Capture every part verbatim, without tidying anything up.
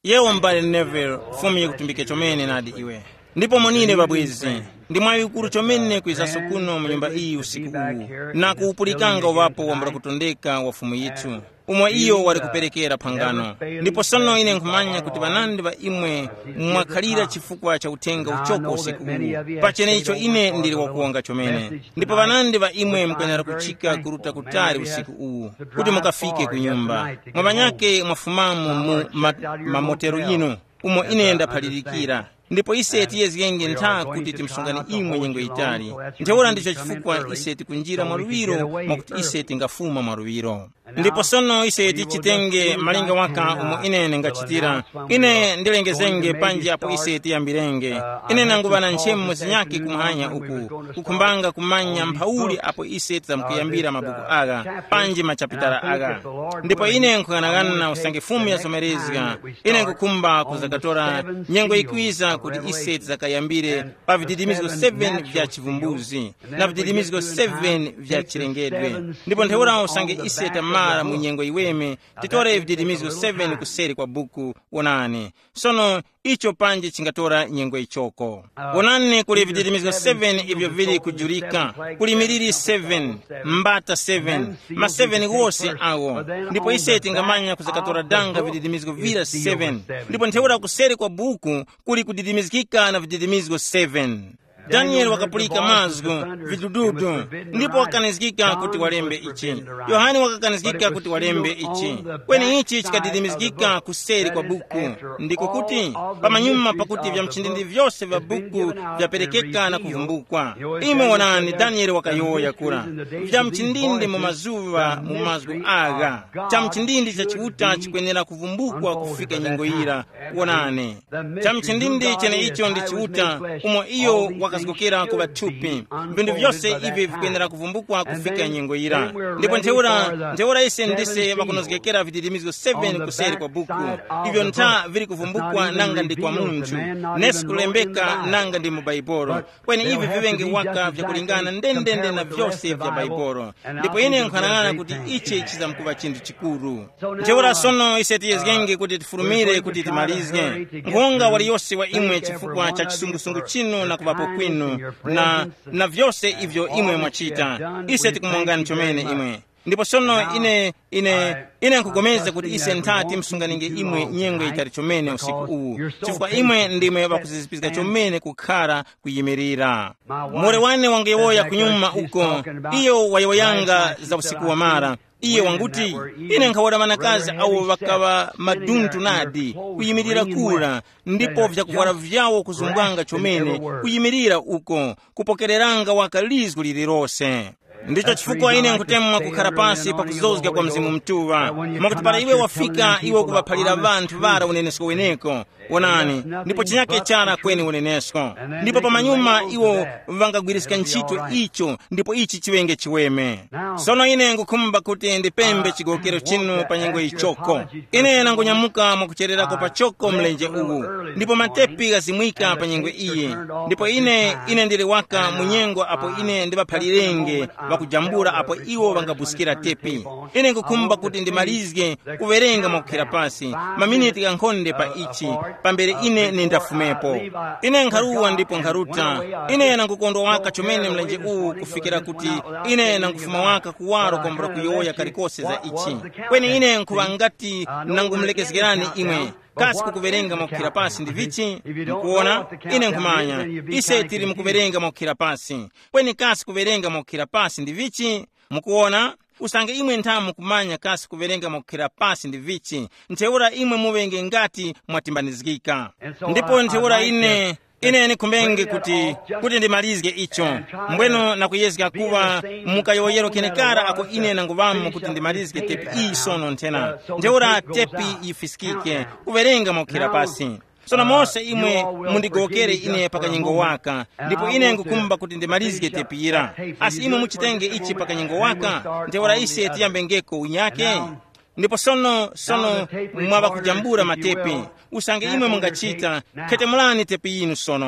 yewo mbale Neville fumi kutumbike chomene nadi iwe ndipo monine babwezi ndi mwayi ukulu chomene kuizaso kuno mu nyumba iyi usiku uwu na kuupulikanga wapo wambula kutondeka wa fumu yithu umwe iyo wali kuperekera phangano ndipo sono ine nkumanya kuti banandi ba imwe mwakhalira chifukwa cha utenga uchoko usiku uwu pachene icho ine ndili wakuonga chomene ndipo banandi ba imwe mkwenera kuchika kuruta kutali usiku uwu kuti mukafike ku nyumba mwabanyake mwafumamu mu mamotero ma ino umo ine ndaphalirikira ndipo ise tiyezgenge ntha kuti timsungani imwe nyengo itali nthewora ndicho chifukwa ise tikunjira mwaluwiro mwakuti ise tingafuma mwaluwiro ndipo sono ise tichitenge malinga waka umo ine ngachitira ine ndilengezenge panji apo ise tiyambirenge ine nangubana nchemu zinyaki kumhanya uku kukhumbanga kumanya mphauli apo ise tizamkuyambira mabuku aga panji machapitala aga ndipo ine nkuyang'ana usange fumu ya somerezga ine nkukumba kuzakatora nyengo ikwiza kuti ise tizakayambire pa vididimizo seven vya chivumbuzi na vididimizo seven vya chilengedwe ndipo nthewora usange ise tamara munyengo iweme titore vididimizo seven kuseri kwa buku wonane sono icho panje chingatora nyengo ichoko wonane kuli vididimizo seven ivyo vili kujulika kuli miliri seven mbata seven ma seven wose awo ndipo ise tingamanya kuzakatora danga vididimizo vila seven ndipo nthewora kuseri kwa buku kuli kudidimizikika na vididimizo seven Daniel wakapulika mazgo vidududu ndipo wakanizikika kuti walembe ichi Yohani wakakanizikika kuti walembe ichi kweni ichi chikadidimizikika kuseri kwa buku ndiko kuti pamanyuma pakuti vya mchindindi vyose vya buku vyaperekeka na kuvumbukwa ime wonani Daniel wakayoya kura vya mchindindi mu mazuva mu mazgo aga cha mchindindi cha chiuta chikwenera kuvumbukwa kufika nyengo ira wonane cha mchindindi chene icho ndi chiuta umo iyo wakazikokera kuba tupi vindu vyose ivi vikwenera kuvumbukwa kufika nyengo ira ndipo nthewura nthewura ise ndise wakunozikekera vididimizo seven kuseri kwa buku ivyo ntha vili kuvumbukwa nanga ndi kwa munthu nesi kulembeka nanga ndi mu baibolo kweni ivi vivenge waka vya kulingana ndendende na vyose vya baibolo ndipo ine nkhanang'ana kuti ichi chizamkuva chinthu chikuru nthewura sono ise tiyezgenge kuti tifulumire kuti timalizge nkhonga waliyose wa imwe chifukwa cha chisungusungu chino na kuvapo kwinu na na vyose ivyo imwe mwachita ise tikumwangani chomene imwe ndipo sono ine ine ine nkugomeza kuti ise nthati msunganinge imwe nyengo itali chomene usiku uwu chifukwa imwe ndimwe bakuzizipizika chomene kukhala kuyimirira more wane wangewoya kunyuma uko iyo wayoyanga za usiku wa mara iye wanguti ine nkhawada manakazi awo wakava maduntu nadi kuyimirira kula ndipo vyakuwala vyawo kuzumbwanga chomene kuyimirira uko kupokereranga wakalizgu lililose ndicho chifukwa ine nkutemwa kukhala pansi pakuzozga kwa mzimu mtuwa mwakuti para iwe wafika iwe kuvaphalira vanthu vara unenesko weneko wonani ndipo chinyake chara kweni unenesko ndipo pamanyuma iwo vangagwirisika ntchito icho ndipo ichi chiwenge chiweme sono ine ngukhumba kuti ndipembe chigokero chino pa nyengo ichoko ine nangunyamuka mwakuchererako pa choko mlenje uwu ndipo matepi gazimwika pa nyengo iye ndipo ine ine ndili waka munyengo apo ine ndivaphalirenge vakujambura apo iwo vangabusikira tepi ine ngukhumba kuti ndimalizge kuverenga mwakukhira pasi maminiti gankhonde pa ichi pambere ine nindafumepo ine nkharuwa ndipo nkharuta ine nangukondwa waka chomene mlenje uwu kufikira kuti ine nangufuma waka kuwaro kwambura kuyoya kalikose za ichi kweni ine nkhuva ngati nangumlekezgerani imwe kasi kukuverenga mwakukhira pasi ndi vichi mkuona ine nkumanya ise tili mukuverenga mwakukhira pasi kweni kasi kuverenga mwakukhira pasi ndi vichi mukuona usange imwe nthamu kumanya kasi kuverenga mwakukhira pasi ndi vichi nthewura imwe muvenge ngati mwatimbanizikika ndipo nthewura ine ine nikumbenge kuti kuti ndimalizge icho mbweno nakuyezga kuva mukayoyero kenekara ako ine nanguvamu kuti ndimalizge tepi iyi sono nthena nthewura tepi ifisikike kuverenga mwakukhira pasi sono mose imwe mundigokere ine pakanyengo waka ndipo ine ngukumba kuti ndimalizge tepira asi imwe muchitenge ichi pakanyengo waka nthewura ise tiyambengeko unyake ndipo sono sono mwava kujambura matepi usange imwe mungachita khete mulani tepi yinu sono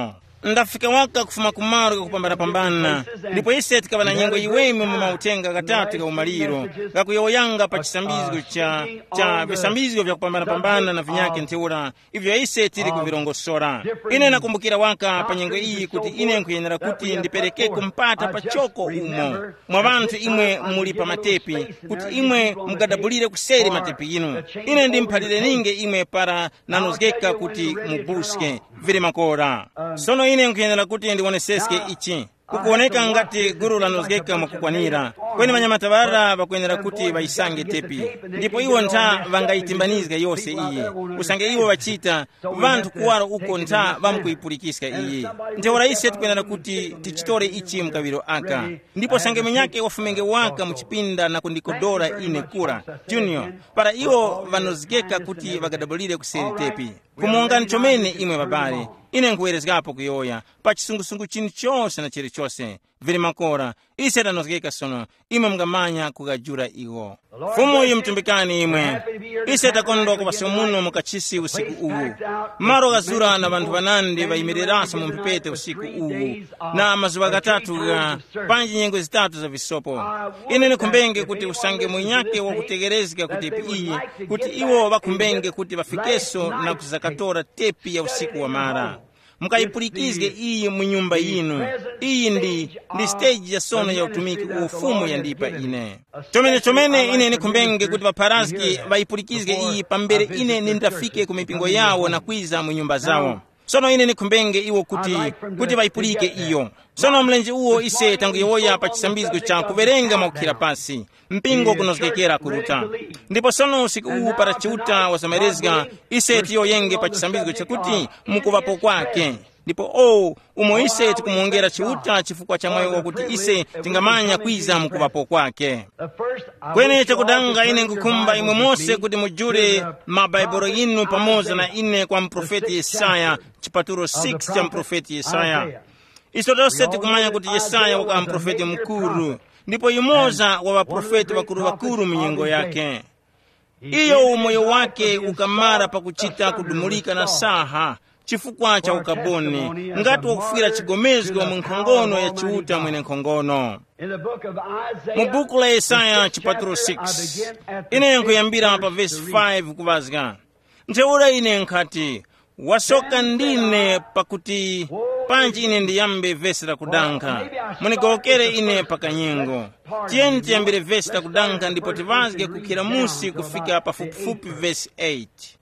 ndafika waka kufuma kumaro kakupambana-pambana ndipo ise tikava na nyengo iweme mu mautenga katatu ka umaliro kakuyoyanga pa chisambizgo cha cha visambizgo vya kupambana-pambana na vinyake nteura ivyo ise tiri kuvirongosora. Ine nakumbukira waka pa nyengo iyi kuti ine nkuyenera kuti ndipereke kumpata pa choko umo mwa bantu imwe muli pa matepi kuti imwe mugadabulire kuseri matepi inu. Ine ndimphalire ninge imwe para nanozgeka kuti mubuske vile makora. Sono ine nkuyenera kuti ndioneseske ichi kukuoneka ngati guru lanozgeka mukukwanira kweni manyamatavara vakuyenera kuti vaisange tepi ndipo iwo ntha vangaitimbanizga yose iye usange iwo vachita vantu kuwara uko ntha vamkuipulikiska iye nteora ise tikuyenera kuti tichitore ichi mkaviro aka ndipo sange minyake wafumenge waka muchipinda na kundikodora ine kura junior para iwo vanozgeka kuti vagadabulire kuseri tepi kumonga nchomene imwe babale ine nkuwerezgapo kuyoya pa chisungusungu chini chose na chiri chose vili makora ise tanozgeka sono imwe mngamanya kukajura iwo fumu iyi mtumbikani imwe ise takondo kupasi muno mukachisi usiku uwu maro gazura na bantu banandi vaimiriraso mumpipete usiku uwu na mazuva katatu ga panji nyengo zitatu za visopo ine nikumbenge kuti usange mwinyake wa kutegerezika kuti iyi kuti iwo vakumbenge kuti vafikeso na kuzakatora tepi ya usiku wa mara mukaipulikizge iyi munyumba yinu iyi ndi ndi stage ya sono ya utumiki ufumu ya ndipa ine chomene chomene ine nikumbenge kuti vaparazki vaipulikizge iyi pambere ine nindafike kumipingo yawo na kwiza munyumba zawo sono ine nikumbenge iwo kuti kuti vaipulike iyo sono mlenje uwo ise tangu yoya pa chisambizgo cha kuverenga maukira pasi mpingo kunozgekera kuruta ndipo sono usiku uwu para chiuta wasamerezga ise tiyo yenge pa chisambizgo chakuti mukuvapo kwake ndipo o umo ise tikumuongera chiuta chifukwa cha mwayo wakuti ise tingamanya kwiza mukuvapo kwake kwene chakudanga ine nkukumba imwe mose kuti mujure mabaibolo yinu pamoza na ine kwa mprofeti Yesaya chipaturo six cha mprofeti Yesaya iso tose tikumanya kuti Yesaya waka mprofeti mkuru ndipo yumoza wa waprofeti wakuru wakuru mnyengo yake iyo umoyo wake ukamara pakuchita kudumulika na saha chifukwa cha ukaboni ngati wakufira chigomezgo mu nkhongono ya chiuta mwene nkhongono mu buku la Yesaya chipaturo six ine nkuyambira pa verse five kuvazga nteura ine nkati wasoka ndine pakuti panji ine ndiyambe vesi la kudanka munigokere ine pakanyengo tiyeni tiyambire vesi la kudanka ndipo tivazge kukira musi kufika pafupifupi vesi eight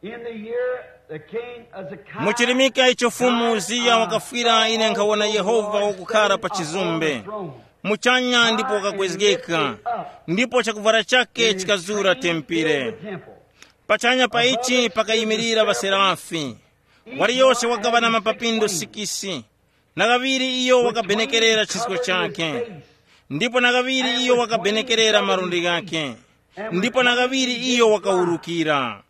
muchilimika icho fumu Uziya wakafira ine nkawona Yehova wakukhala pa chizumbe muchanya ndipo wakakwezgeka ndipo chakuvara chake chikazura tempire pachanya pa ichi pakayimirira vaserafi wali yose wakavana mapapindo sikisi na kaviri iyo wakabenekerera chisiko chake ndipo na kaviri iyo wakabenekerera marundi gake ndipo na kaviri iyo wakaurukira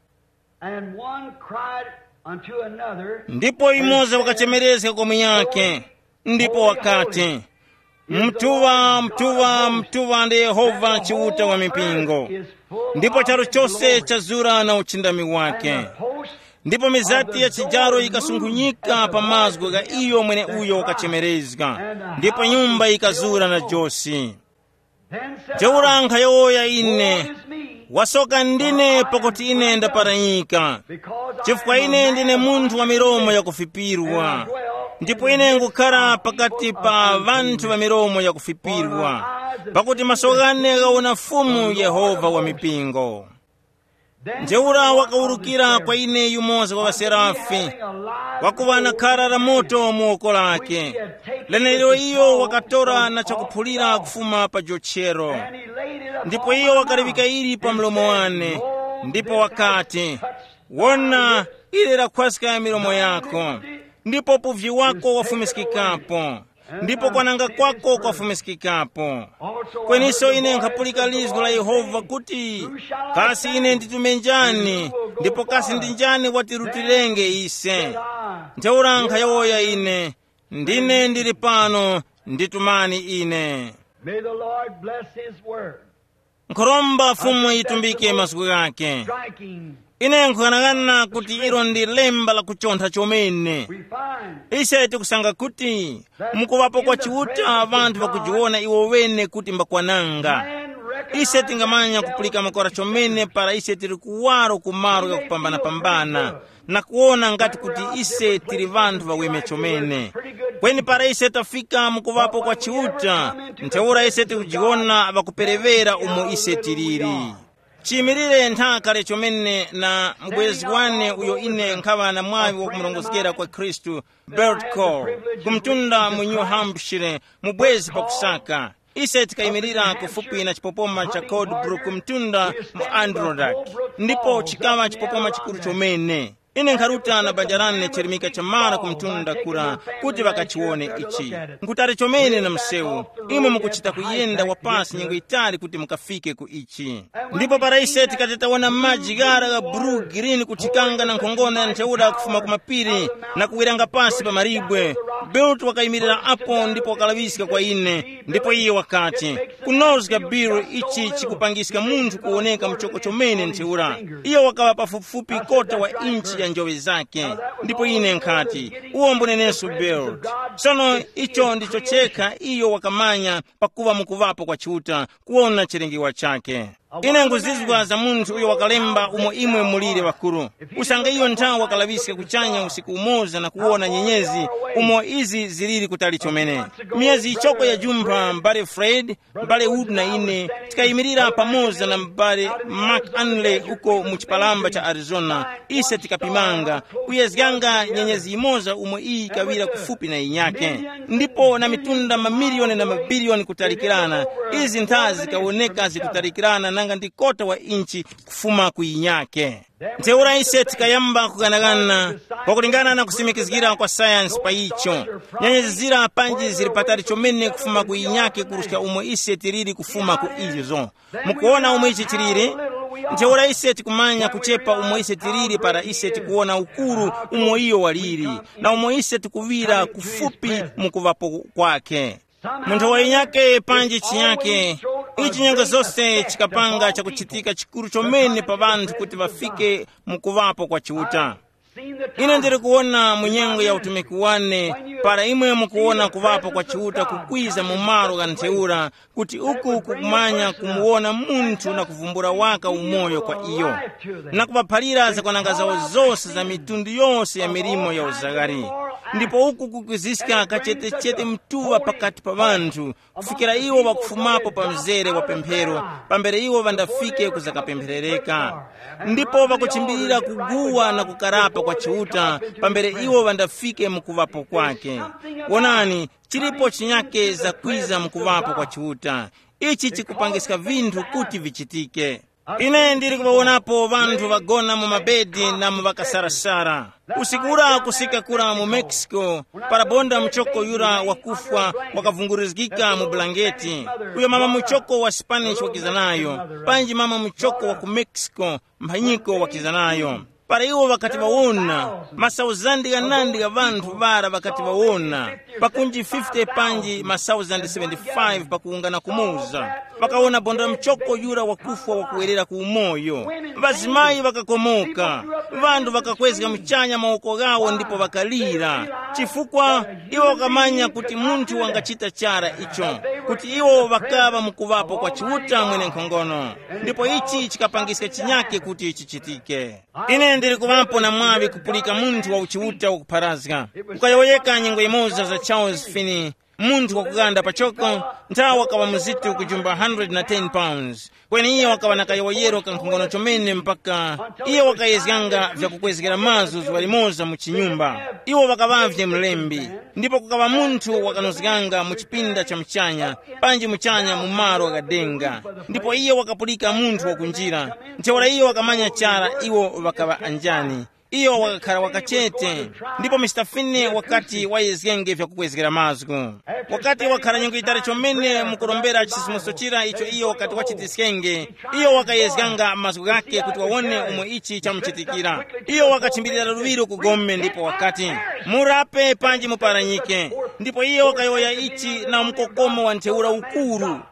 ndipo imoza wakachemerezeka kwa mwinyake ndipo wakati mtuwa mtuwa mtuwa ndi Yehova chiuta wa mipingo ndipo charo chose chazura na uchindami wake ndipo mizati ya chijaro ikasungunyika pa mazgo ga iyo mwene uyo wakachemerezga ndipo nyumba ikazura na josi jeura nkhayoya ine wasoka ndine pakuti ine ndaparanyika chifukwa ine ndine munthu wa miromo yakufipirwa ndipo ine ngukhala pakati pa vanthu va miromo yakufipirwa pakuti maso gane gaona fumu Yehova wa mipingo njeura wakaurukira kwa ine yumoza wa vaserafi wakuvana khara la moto muoko lake lenelero iyo wakatora na chakuphulira kufuma pa jochero ndipo iyo wakarivika ili pa mlomo wane ndipo wakati wona ile la khwaska ya milomo yako ndipo puvyi wako wafumisikikapo ndipo kwananga kwako kwafumisikikapo kweniso ine nkapulika lizgo la Yehova kuti kasi ine nditume njani ndipo kasi ndi njani watirutirenge ise nteura nkhayoya ine ndine ndili pano nditumani ine nkhoromba fumu itumbike masiku yake ine nkukana kuti ilo ndi lemba la kuchontha chomene. Ise tikusanga kuti mukuvapo kwa chiuta vanthu vakujiona iwo wene kuti mbakwananga. Ise tingamanya kupulika makora chomene para ise tiri kuwaro kumaro ya kupambana-pambana na kuona ngati kuti ise tiri vanthu vaweme chomene. Kweni para ise tafika mukuvapo kwa chiuta, ntheura ise tikujiona vakuperevera umo ise tiriri. Chimirire nthakale chomene na mbwezi wane uyo ine nkava na mwavi wa kumulongozekera kwa Kristu Bert Cole kumtunda mu New Hampshire mubwezi pakusaka. Ise tikayimirira kufupi na chipopoma cha Coldbrook mtunda mu Androdak, ndipo chikava chipopoma chikuru chomene. Ine nkharuta na banjarane chirimika chamara kumtunda kura kuti vakachione ichi. Nkutari chomene na msewu, imo mukuchita kuyenda wapasi nyengo itali kuti mukafike ku ichi. Ndipo para ise tikatetawana maji gara ga blue green kutikanga na nkongona ya nchauda kufuma kumapiri na kuwiranga pasi pa maribwe. Belt wakayimirira apo ndipo wakalavisika kwa ine, ndipo iye wakati kunozga biru ichi chikupangisika munthu kuoneka mchoko chomene ncheura. Iyo wakawa pafupifupi kota wa inchi ya njove zake, ndipo ine nkati uombo nenesu Belt. Sono icho ndicho cheka iyo wakamanya pakuva mukuvapo kwa chiuta kuona chirengiwa chake. Ine nguzizwa za munthu uyo wakalemba umo imwe mulire wakuru. Usanga iyo nthawi wakalavisika kuchanya usiku umoza na kuona nyenyezi umo izi ziliri kutali chomene. Miezi ichoko ya jumba mbale Fred, mbale Wood na ine tikayimirira pamoza na mbale Mark Anley uko muchipalamba cha Arizona. Ise tikapimanga kuyezganga nyenyezi imoza umo iyi kawira kufupi na inyake. Ndipo na mitunda mamilioni na mabilioni kutalikirana. Izi nthazi kaoneka zikutalikirana nanga ndikota wa inchi kufuma kuinyake. Nteura ise tikayamba kuganagana kwa kulingana na kusimikizgira kwa science pa icho. Nyenyezi zira panji zilipatari chomene kufuma kuinyake kurushika umo ise tiriri kufuma ku izo. Mukuona umo ichi tiriri? Nteura ise tikumanya kuchepa umo ise tiriri para ise tikuona ukuru umo iyo waliri. Na umo ise tikuvira kufupi mukuvapo kwake. Munthu wainyake panji chinyake. Ichi nyengo zose chikapanga cha kuchitika chikuru chomene pa vanthu kuti vafike mukuvapo kwa chiuta. Ine ndiri kuona munyengo ya utumiki wane para imwe mukuona kuvapo kwa chiuta kukwiza mumaro ga ntheura kuti uku kukumanya kumuona munthu na kuvumbura waka umoyo kwa iyo na kupaphalira za kwananga zawo zose za mitundu yonse ya milimo ya uzagari. Ndipo uku kukwizisika kachetechete mtuwa pakati pa vanthu kufikira iwo wakufumapo pa mzere wa pemphero pambere iwo vandafike kuzakapempherereka. Ndipo vakuchimbirira kuguwa na kukarapa kwa chiuta pambere iwo vandafike mukuvapo kwake. Wonani chilipo chinyake za kwiza mukuvapo kwa chiuta. Ichi chikupangisika vinthu kuti vichitike. Ine ndiri kuvaonapo vanthu vagona mu mabedi na mu vakasarasara. Usikura kusika kura mu Mexico parabonda mchoko yura wakufwa wakavungurizgika mu blanketi. Uyo mama mchoko wa Spanish wakizanayo, panji mama mchoko wa ku Mexico mphanyiko wakizanayo. Para iwo wakati waona masauzandi ganandi ga vanthu vara wakati waona pakunji fifty panji masauzandi seventy-five pakuungana kumuza pakaona bonda mchoko yura wakufwa wakuwerera ku umoyo. Vazimayi wakakomoka, vandu wakakwezga mchanya maoko gawo ndipo wakalira chifukwa iwo wakamanya kuti munthu wangachita chara icho kuti iwo wakava mukuvapo kwa chiuta mwene nkhongono. Ndipo ichi chikapangisika chinyake kuti ichi chitike. Ine ndiri kuvapo na mwavi kupulika munthu wa uchiuta wakupharazga ukayoyeka nyengo imoza za Charles Finney, munthu wakuganda pachoko nthawi wakawa muzitu kujumba one hundred ten pounds. Kweni iye wakawa nakayoyero kankhongono chomene mpaka iye wakayezganga vya kukwezgera mazu ziwalimoza muchinyumba. Iwo wakavavye mlembi. Ndipo kukawa munthu wakanozganga muchipinda cha mchanya panji mchanya mumaro wakadenga. Ndipo iye wakapulika munthu wakunjira nchewala iye wakamanya chara iwo wakawa anjani. Iyo wakakhala wakachete. Ndipo mister Finney wakati wayezgenge vya kukwezgera mazgu wakati wakhala nyengo itali chomene mukorombera chisimoso chira icho iyo wakati wachitiskenge iyo wakayezganga mazgu gake kuti wawone umwe ichi chamuchitikira. Iyo wakachimbirira luwiro kugome ndipo wakati murape panji muparanyike. Ndipo iyo wakayoya ichi na mkokomo wa ntheura ukuru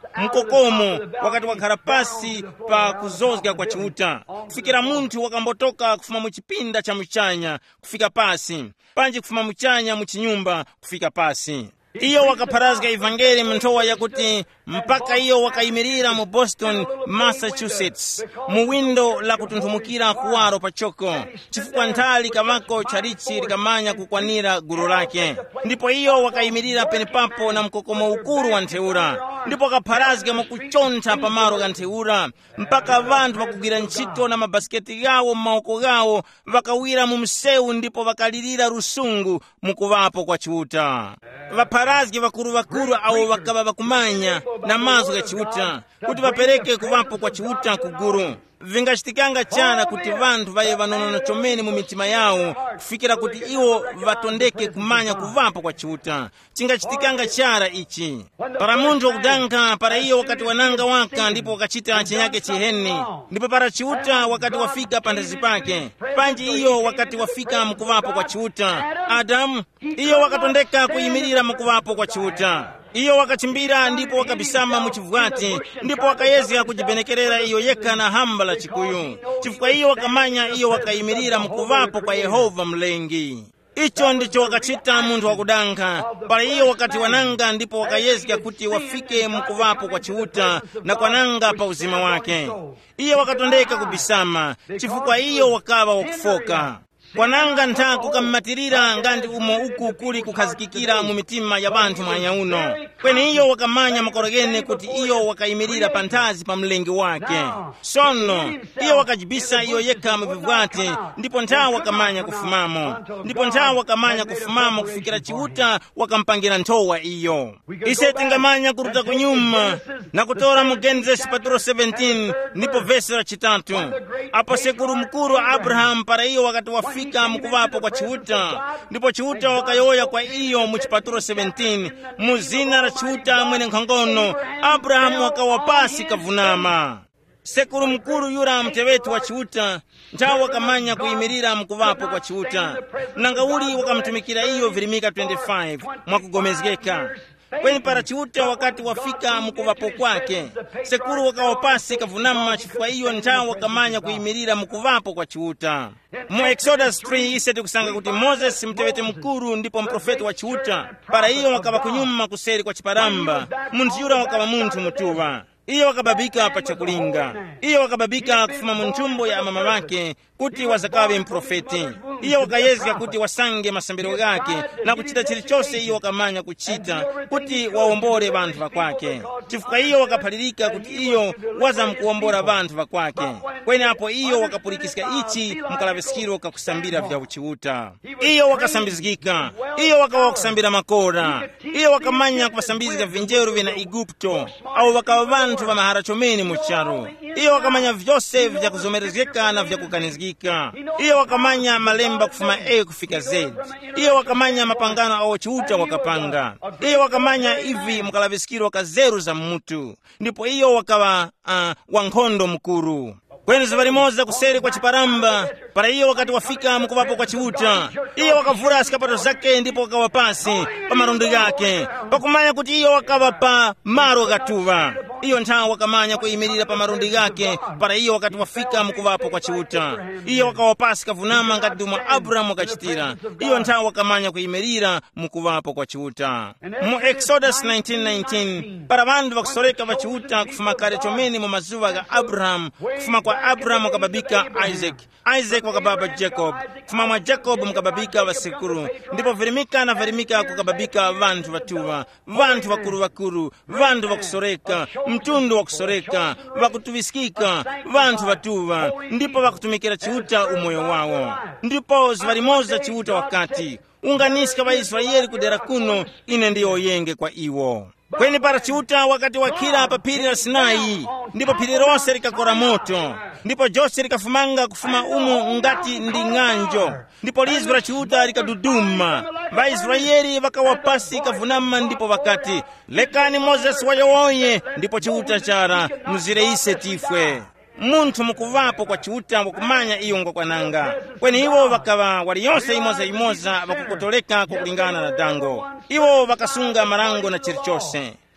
mkokomo wakati wakhala pasi pa kuzozga kwa chiuta, kufikira munthu wakambotoka kufuma muchipinda cha muchanya kufika pasi, panji kufuma muchanya muchinyumba kufika pasi. Iyo wakapharazga ivangeli mnthowa yakuti mpaka iyo wakayimirira mu Boston, Massachusetts, mu windo la kutunthumukira kuwaro pachoko, chifukwa nthali kamako charichi likamanya kukwanira gulu lake. Ndipo iyo wakayimirira penipapo na mkokomo ukuru wa ntheura, ndipo wakapharazga mukuchontha pamaro ka ntheura, mpaka vanthu vakugwira ntchito na mabasiketi gawo m'maoko gawo vakawira mu msewu, ndipo vakalirira rusungu mukuvapo kwa chiuta. Vapharazgi vakuru vakuru awo vakava vakumanya na mazo ga chiuta kuti vapereke kuvapo kwa chiuta kuguru. Vingachitikanga chana kuti vanthu vaye vanonona chomene mu mitima yawo kufikira kuti iwo vatondeke kumanya kuvapo kwa chiuta. Chingachitikanga chara ichi para munthu wakudanka para iyo wakati wananga waka, ndipo wakachita chinyake chiheni, ndipo para chiuta wakati wafika pandazi pake, panji iyo wakati wafika mkuvapo kwa chiuta. Adamu iyo wakatondeka kuyimirira mkuvapo kwa chiuta. Iyo wakachimbira ndipo wakabisama muchivwati, ndipo wakayezga kujibenekerera iyo yeka na hamba la chikuyu. Chifukwa iyo wakamanya iyo wakayimirira mkuvapo kwa Yehova mlengi. Icho ndicho wakachita munthu wakudanka para iyo wakati wananga, ndipo wakayezga kuti wafike mkuvapo kwa chiuta na kwananga pa uzima wake. Iyo wakatondeka kubisama chifukwa iyo wakava wakufoka. Kwananga nthaku kammatirira ngandi umo uku kuli kukhazikikira mu mitima ya banthu mwanya uno. Kweni iyo wakamanya makorogene kuti iyo wakayimirira panthazi pa mlengi wake. Sono iyo wakajibisa iyo yekha muvivwati, ndipo nthawi wakamanya kufumamo, ndipo nthawi wakamanya kufumamo kufikira chiuta wakampangira nthowa iyo. Ise tingamanya kuruta kunyuma na kutora mu Genesis paturo seventeen ndipo vesi la chitatu. Apo sekuru mkuru Abraham para iyo wakati wafika mkuvapo kwa chiuta, ndipo chiuta wakayoya kwa iyo mu chipaturo seventeen mu zina la chiuta mwene nkhongono. Abrahamu wakawapasi kavunama. Sekuru mkuru yura mtewetu wa chiuta nthawi wakamanya kuyimirira mkuvapo kwa chiuta, nanga uli wakamtumikira iyo virimika twenty-five mwakugomezgeka. Kweni para chiuta wakati wafika mkuvapo kwake, sekuru wakawapasi kavunama, chifukwa iyo nthawi wakamanya kuyimirira mkuvapo kwa chiuta. Mu Exodus three ise tikusanga kuti Moses mtewete mkuru ndipo mprofeti wa chiuta, para iyo wakava kunyuma kuseri kwa chiparamba, munthu yura wakava munthu mutuwa. Iyo wakababika pa chakulinga, iyo wakababika kufuma mu nthumbo ya mama wake kuti wazakawe mprofeti. Iyo wakayezga kuti wasange masambiro gake na kuchita chilichose iyo wakamanya kuchita kuti waombore banthu bakwake. Chifukwa iyo wakaphalirika kuti iyo waza mkuombora banthu bakwake. Kweni apo iyo wakapulikisika ichi mukalavesikiro kakusambira vya uchiuta. Iyo wakasambizgika, iyo wakawa kusambira makora, iyo wakamanya kubasambizika vinjeru vina Igupto au wakawa banthu va mahara chomeni mucharo. Iyo wakamanya vyose vya kuzomerezgeka na vya kukanizgika. Iyo wakamanya malemba kufuma A kufika Z. Iyo wakamanya mapangano au chiuta wakapanga. Iyo wakamanya hivi mukalavesikiro wakazeru za mutu, ndipo iyo wakawa uh, wankhondo mkuru. Kweni zivalimoza kuseri kwa chiparamba, para iyo wakati wafika mkuvapo kwa chiuta, iyo wakavura asikapato zake ndipo wakawapasi pa marondo yake, pakumanya kuti iyo wakava pa maro gatuva. Iyo nthawi wakamanya kuyimirira pa marondo yake, para iyo wakati wafika mkuvapo kwa chiuta. Iyo wakawapasi kavunama ngati dumwa Abrahamu wakachitira. Iyo nthawi wakamanya kuyimirira mkuvapo kwa chiuta. Mu Exodus nineteen nineteen para vandu vakusoleka va chiuta kufuma kare chomeni mu mazuva ga Abraham, kufuma kwa Abraham wakababika Isaac, Isaac wakababa Jacob, kufuma mwa Jacob mukababika vasekuru, ndipo virimika na virimika kukababika vantu vatuva, vantu vakuru vakuru, vantu vakusoreka, mtundu wakusoreka, vakutuvisikika, vantu vatuva, ndipo vakutumikira chiuta umoyo wawo. Ndipo zivalimoza chiuta wakati unganisika wa Israeli kudera kuno, ine ndiyo yenge kwa iwo. Kweni para chiuta wakati wakira pa piri la Sinai, ndipo piri rose likakora moto, ndipo jose likafumanga kufuma umu ngati ndi ng'anjo, ndipo lizwi la chiuta likaduduma. Vaisraeli vakawapasi kavunama, ndipo vakati lekani Moses wayowoye, ndipo chiuta chara muzire ise tifwe. Munthu mukuvapo kwa chiuta wakumanya iyo ngokwananga. Kweni iwo vakava waliyonse imoza imoza vakukotoleka kukulingana na dango. Iwo vakasunga marango na chirichose.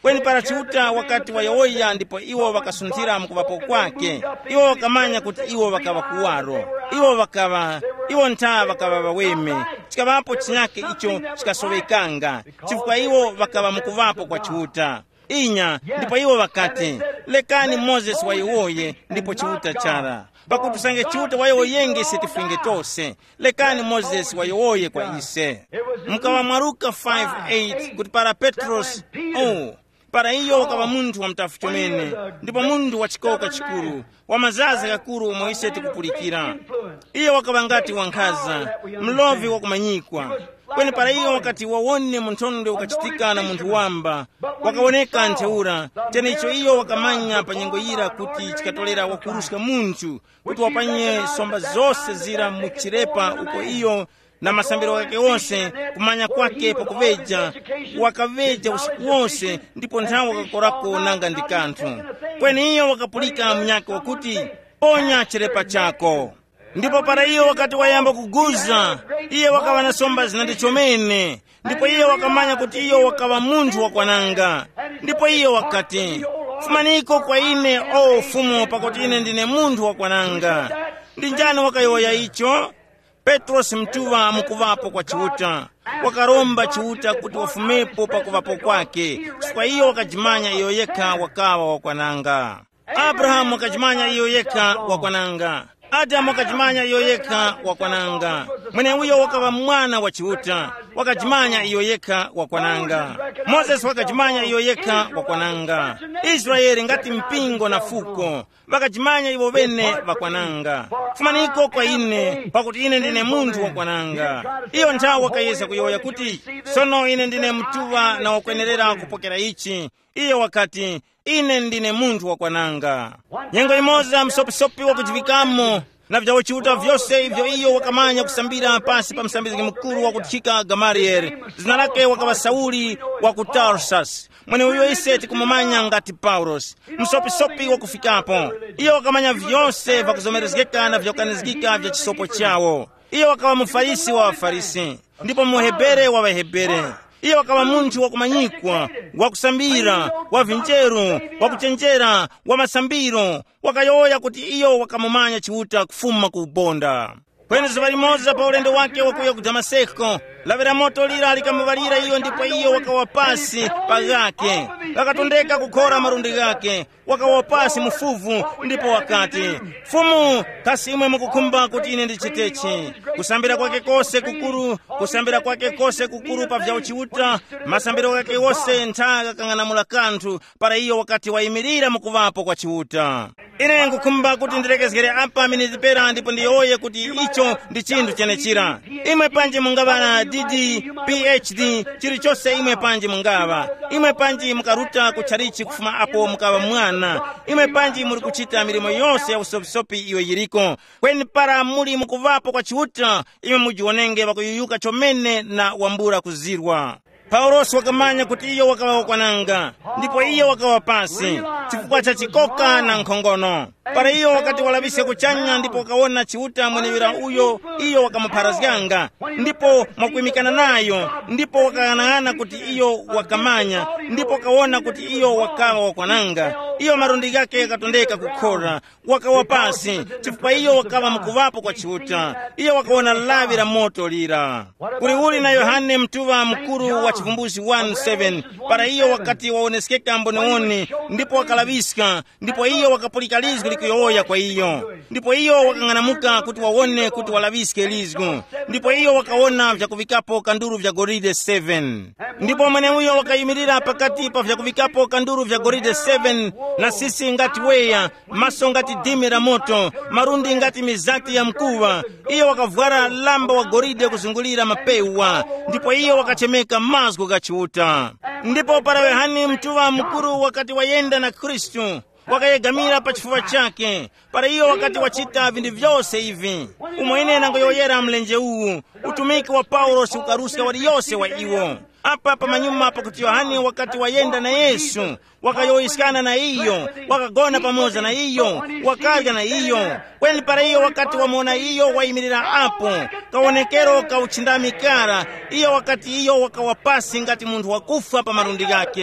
kweni para chiuta wakati wa yoya ndipo iwo wakasunthira mkuvapo kwake. Iwo wakamanya kuti iwo wakava kuwaro, iwo wakava iwo ntha wakava waweme, chikavapo chinyake icho chikasovekanga chifukwa iwo wakava mkuvapo kwa chiuta. Inya ndipo iwo wakati, lekani Moses wa iwoye ndipo chiuta chara, pakuti sange chiuta wa iwoyenge setifinge tose, lekani Moses wa iwoye kwa ise. Mkawa Maruka five eight kuti para Petros, oh, para iyo wakava muntu wa mtafu chomene, ndipo muntu wa chikoka chikuru, wa mazazi kakuru umoise tikupulikira. Iyo wakava ngati wankhaza, mlovi wa kumanyikwa. Kweni para iyo wakati wawone muntonde ukachitika na muntu wamba, wakawoneka nteura, tena icho iyo wakamanya panyengo ira kuti chikatolera wakuruska muntu, kuti wapanye somba zose zira muchirepa uko iyo, na masambiro wake wonse kumanya kwake pakuveja, wakaveja usiku wonse, ndipo nthawi wakakorako nanga ndikanthu. Kweni iyo wakapulika mnyake wakuti, ponya chirepa chako. Ndipo para iyo wakati wayamba kuguza, iye wakawa na somba zinandi chomene, ndipo iye wakamanya kuti iyo wakawa muntu wakwananga. Ndipo iyo wakati, fumaniko kwa ine o fumo pakuti ine ndine muntu wakwananga. Ndinjani wakayoya icho? Petros mtuva mukuvapo kwa chiuta, wakaromba chiuta kuti wafumepo pakuvapo kwake, chifukwa iyo wakajimanya iyo yeka wakawa wakwananga. Abrahamu wakajimanya iyo yeka wakwananga. Adamu wakajimanya iyo yeka wakwananga. Mwene uyo wakawa mwana wa chiuta, wakajimanya iyo yeka wakwananga. Moses wakajimanya iyo yeka wakwananga. Israeli ngati mpingo na fuko, wakajimanya iwo bene wakwananga. Fumaniko kwa ine, pakuti ine ndine muntu wakwananga. Iyo nthawi wakayesa kuyoya kuti, sono ine ndine mtuva na wakwenerera kupokera ichi. Iyo wakati, ine ndine muntu wakwananga. Nyengo imoza msopi-sopi wakujivikamo, na vya wachiuta vyose hivyo iyo wakamanya kusambira pasi pa msambizi mkuru wakutika Gamaliel. Zina lake wakawa Sauli wakutarsas. Mwene uyo iseti kumumanya ngati Paulos. Msopi-sopi wakufikapo. Iyo wakamanya vyose vakuzomerezgeka na vyokanizgika vya chisopo chao. Iyo wakawa mfarisi wa wafarisi, ndipo muhebere wa wahebere. Iyo wakawa muntu wakumanyikwa, wakusambira, wavinjeru, wakuchenjera, wa masambiro, wakayoya kuti iyo wakamumanya chiuta kufuma kubonda. Kwenye zibali moza pa ulendo wake wakuya ku Damaseko, lavera moto lira likamuvalira iyo, ndipo iyo wakawapasi pagake, wakatondeka kukora marundi gake, wakawapasi mufuvu. Ndipo wakati, fumu kasi imwe mukukumba kuti ine ndichitechi. Kusambira kwake kose kukuru, kusambira kwake kose kukuru pa vya uchiuta, masambiro kwake wose ntaga kang'anamula kanthu, para iyo wakati waimirira mukuvapo kwa chiuta. Ine ngukumba kuti ndirekezgere apa minizipera, ndipo ndiyoye kuti icho ndi chinthu chenechira. Imwe panji mungavana D D, P H D, chiri chose imwe panji mungava. Imwe panji mukaruta kucharichi kufuma apo mukava mwana. Imwe panji muri kuchita milimo yose ya usopi-sopi iwe yiriko. Kweni para muri mukuvapo kwa chiuta, imwe mujionenge wakuyuyuka chomene na wambura kuzirwa. Paulos wakamanya kuti iyo wakawa wakwananga, ndipo iyo wakawa pasi, chifukwa cha chikoka na nkhongono. Para iyo wakati walabise kuchanya, ndipo wakaona chiuta mwenewira uyo, iyo wakamuparazganga, ndipo mwakuimikana nayo, ndipo wakang'ana kuti iyo wakamanya, ndipo wakaona kuti iyo wakawa wakwananga. Iyo marundi gake yakatondeka kukora, wakawa pasi, chifukwa iyo wakawa mkuvapo kwa chiuta. Iyo wakaona lavi la moto lira. Kuliuli na Yohane mtuva mkuru wa Chivumbuzi one seven, para iyo wakati waoneskeka mboneoni, ndipo wakalaviska, ndipo iyo wakapulika lizgu likuyoya kwa iyo. Ndipo iyo wakang'anamuka kuti waone kuti walaviske lizgu. Ndipo iyo wakaona vya kuvikapo kanduru vya goride seven. Ndipo mwene uyo wakayimirira pakati pa vya kuvikapo kanduru vya goride seven, na sisi ngati weya, maso ngati dimi la moto, marundi ngati mizati ya mkuva. Iyo wakavwara lamba wa goride kuzungulira mapewa, ndipo iyo wakachemeka mazgu gachiuta. Ndipo para Yohane mtuva mkuru wakati wayenda na Kristu, wakayegamira pa chifuva chake. Para iyo wakati wachita vindu vyose hivi, umwene nango yoyera mlenje uwu, utumiki wa Paulos ukaruska wali yose wa iwo. Apa pa manyuma pa kuti Yohane wakati wayenda na Yesu, wakayoiskana na iyo, wakagona pamoja na iyo, wakarga na iyo. Kweni para iyo wakati wamona iyo waimirira apo, kawonekero kauchindami kara, iyo wakati iyo wakawapasi ngati muntu wakufa pa marundi gake.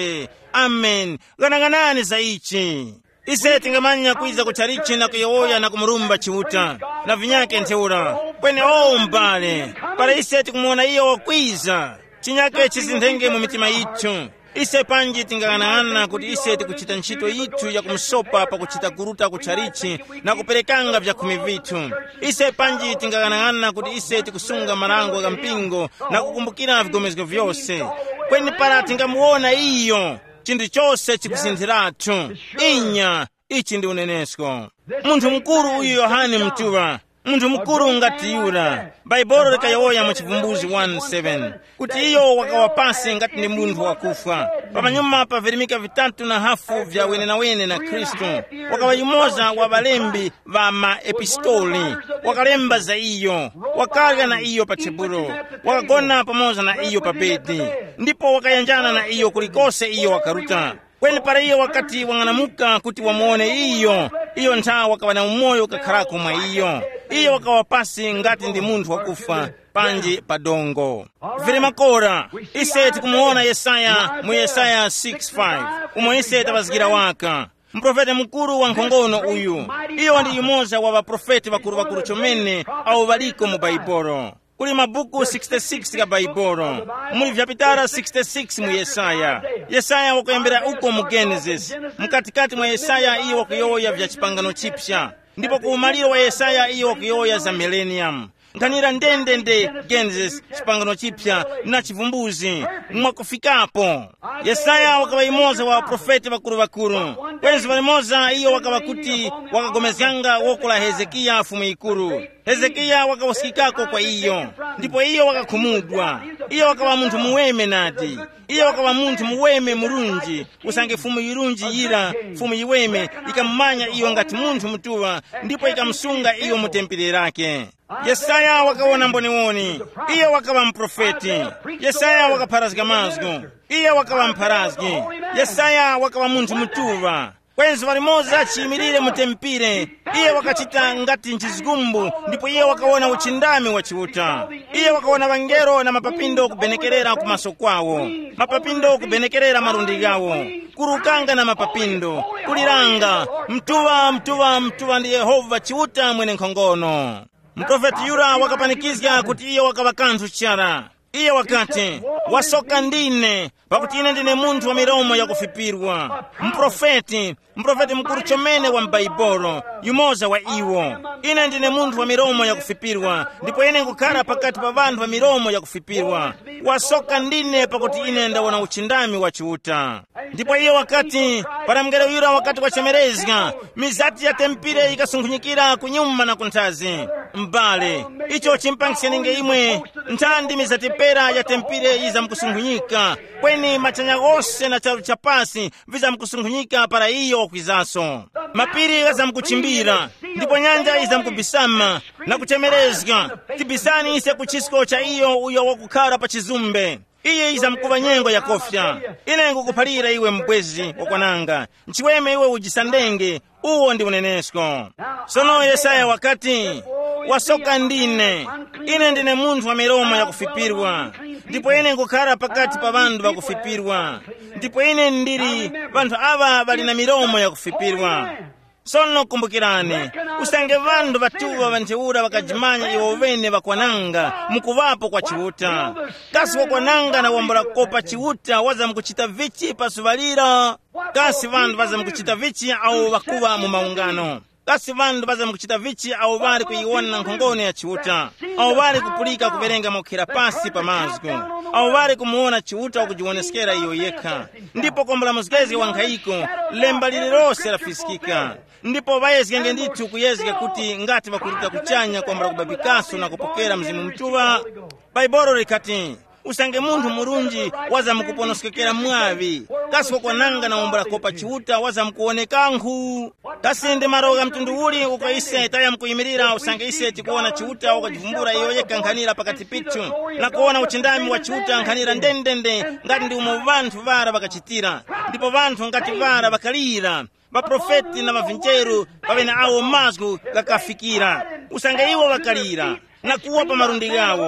amen. Ganang'anani za ichi. Ise tingamanya kuiza kucharichi na kuyoya na kumurumba chiuta na vinyake nteura kwene o mbale para ise tikumuona iyo wakwiza chinyake chizindenge mu mitima yitu. Ise panji tingang'anang'ana kuti ise tikuchita ntchito yitu ya kumsopa pa kuchita kuruta kucharichi na kuperekanga vya kumi vitu. Ise panji tingang'anang'ana kuti ise tikusunga malango ya mpingo na kukumbukira vigomezgo vyose kweni para tingamuona iyo chindu chose chikusinthiratu. Inya ichi ndi unenesko. Munthu mkuru uyu Yohane Mtuva, munthu mkuru ngati yura. Baibolo likayoya mu Chivumbuzi one seven kuti iyo wakawapasi ngati ndi munthu wakufa. Pamanyuma pa virimika vitatu na hafu vya wene na wene na Kristo wakawayimoza wa balembi va maepistoli wakalemba za iyo, wakalya na iyo pa tebulo, wakagona pamoza na iyo pa bedi, ndipo wakayanjana na iyo kulikose iyo wakaruta. Kweni para iyo wakati wang'anamuka kuti wamuone iyo, iyo ntha wakawa na umoyo kakharako mwa iyo. Iyo wakawapasi ngati ndi munthu wakufa panji padongo. Vile makora, ise tikumuona Yesaya mu Yesaya six five. Umo ise tabazikira waka. Mprofete mkuru wa nkhongono uyu. Iyo ndi yumoza wa waprofeti wakuru wakuru chomene au waliko mu Baibolo. Kuli mabuku sixty-six ka Baibolo. Muli vyapitara sixty-six mu Yesaya. Yesaya wakuyembera uko mu Genesis. Mkatikati mwa Yesaya iyo wakuyoya vya chipangano chipsha. Ndipo kuumaliro wa Yesaya iyo wakuyoya za millennium. Nkanira ndende nde Genesis chipangano chipsha na Chivumbuzi mwakufikapo. Yesaya wakawayimoza wa profeti wakuru wakuru. Kwenzi walimoza iyo wakawakuti wakagomezyanga wokula Hezekia fumu ikuru. Hezekia wakawasikikako kwa iyo. Ndipo iyo wakakumudwa. Iyo wakawa muntu muweme nati. Iyo wakawa muntu muweme murunji. Usange fumu irunji yira fumu iweme ikamumanya iyo ngati muntu mutuwa. Ndipo ikamsunga iyo mutempile lake. Yesaya wakawona mboniwoni. Iyo wakawa mprofeti. Yesaya wakaparazga mazgo. Iyo wakawa mparazgi. Yesaya wakawa muntu mutuwa. Kwenzi walimoza chimirire mutempire. Iyo wakachita ngati nchizgumbu. Ndipo iyo wakawona uchindami wa chiuta. Iyo wakawona wangero na mapapindo kubenekerera kumaso kwawo. Mapapindo kubenekerera marundi gawo. Kurukanga na mapapindo. Kuliranga. Mtuwa, mtuwa, mtuwa ndi Yehova chiuta mwene nkhongono. Mprofeti yura wakapanikizga kuti iyo wakawakanthu chara. Iyo wakati wasoka ndine pakuti ine ndine munthu wa miromo ya kufipirwa. Mprofeti, mprofeti mkuru chomene wa Baibolo, yumoza wa iwo. Ine ndine munthu wa miromo ya kufipirwa, ndipo ine nkukhala pakati pa vanthu wa miromo ya kufipirwa. Wasoka ndine pakuti ine ndawona uchindami wa chiuta. Ndipo iyo wakati paramgero yura wakati wachemerezga, mizati ya tempire ikasungunyikira kunyuma na kunthazi. Mbale, icho chimpangise ninge imwe, ntandi mizati pera ya tempire iza mkusungunyika. Kweni machanya gose na charu chapasi viza mkusungunyika para iyo kwizaso. Mapiri gaza mkuchimbira, ndipo nyanja iza mkubisama na kuchemerezga. Tibisani ise kuchisko cha iyo uyo wakukara pa chizumbe. Iye iza mkuva nyengo ya kofya. Ine nkukupalira iwe mbwezi wakwananga. Nchiweme iwe ujisandenge, uwo ndi unenesko. Sono Yesaya wakati wasoka ndine. Ine ndine munthu wa miromo ya kufipirwa. Ndipo ine nkukhala pakati pa vandu vakufipirwa. Ndipo ine ndiri vandu ava bali na miromo ya kufipirwa. Sono kumbukirane, usange vandu vatuwa vanteura vakajimanya iwo vene vakwananga mukuvapo kwa chiuta. Kasi wakwananga na wambola kopa chiuta waza mkuchita vichi pasuvalira. Kasi vandu waza mkuchita vichi au wakuwa mu maungano. Kasi vandu baza mkuchita vichi au bali kuiona nkhongoni ya chiuta. Au bali kupulika kuverenga mokira pasi pa mazgo. Au bali kumuona chiuta kujiwoneskera iyo yeka. Ndipo kombula muzgezi wankaiko, lemba lilirose lafisikika. Ndipo bayezgenge nditu kuyezga kuti ngati bakuruta kuchanya kombula kubabikaso na kupokera mzimu mtuwa. Baibolo likati, usange munthu murunji waza mkuponoskekera mwavi. Kasi wakwananga na umbula kopa chiuta waza mkuoneka nkhu. Kasi ndi maroga mtundu uli uko ise taya mkuyimirira usange ise tikuona chiuta ukajivumbura iyo yeka nkhanira pakati pichu. Na kuona uchindami wa chiuta nkhanira ndendende ngati ndi umo vanthu vara vakachitira. Ndipo vanthu ngati vara vakalira. Baprofeti na mavincheru pavena awo mazgu kakafikira. Usange iwo vakalira na kuwa pa marundi gawo.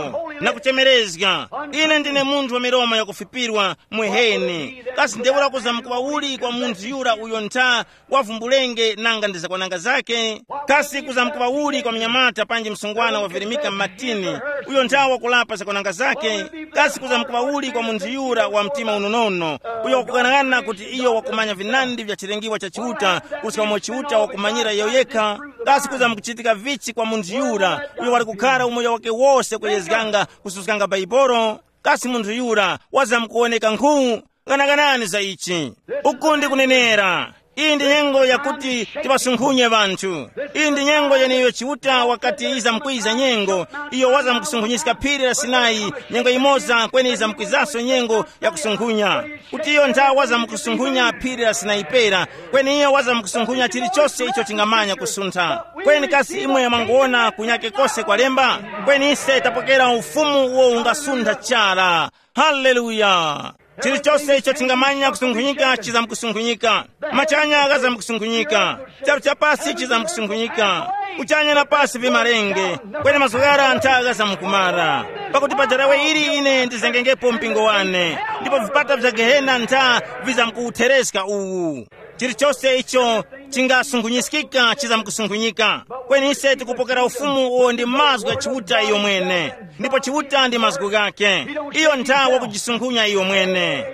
na kuchemerezga. Ine ndine munthu wa milomo yakufipirwa mweheni. Kasi ndewula kuzamkuwa uli kwa munthu yura uyo ntha wavumbulenge nanga ndizakwananga zake. Kasi kuzamkuwa uli kwa mnyamata panji msungwana wa virimika matini uyo ntha wakulapa zakwananga zake. Kasi kuzamkuwa uli kwa munthu yura wa mtima unonono uyo wakukanangana kuti iyo wakumanya vinandi vya chirengiwa cha chiuta kusika mwa chiuta wakumanyira yoyeka. Kasi kuzamkuchitika vichi kwa munthu yura uyo wali kukhala umoja wake wose kuyezganga kususkanga baiboro. Kasi munthu yura wazamkuoneka nkhu kanakanani za ichi. Ukundi kunenera iyi ndi nyengo yakuti tibasunkhunye banthu. Iyi ndi nyengo yeniyo chiuta wakati iza mkwiza nyengo iyo waza mkusunkhunyisika phiri la Sinai nyengo imoza kweni iza mkwizaso nyengo ya kusunkhunya kuti iyo ntha waza mkusunkhunya phiri la Sinai pera kweni iyo waza mkusunkhunya chilichonse icho chingamanya kusuntha. Kweni kasi imwe mangoona kunyake kose kwa lemba kweni ise tapokera ufumu uwo ungasuntha chala. Haleluya! Chilichonse icho chingamanya kusunkhunyika chiza mkusunkhunyika. Machanya agaza mkusunkhunyika. Charu cha pasi chiza mkusunkhunyika. Uchanya na pasi vimarenge kweni mazugara ntha agaza mkumara. Pakuti pajarawe ili ine ndizengengepo mpingo wane ndipo vipata vya Gehena ntha viza mkuutereska uwu. Chilichonse icho chingasunkhunyisikika chiza mkusunkhunyika. Kweni ise tikupokera ufumu uwo ndi mazgu ya chiuta iyo mwene ndipo chiuta ndi mazgu gake. Iyo ntha wakujisunkhunya iyo mwene.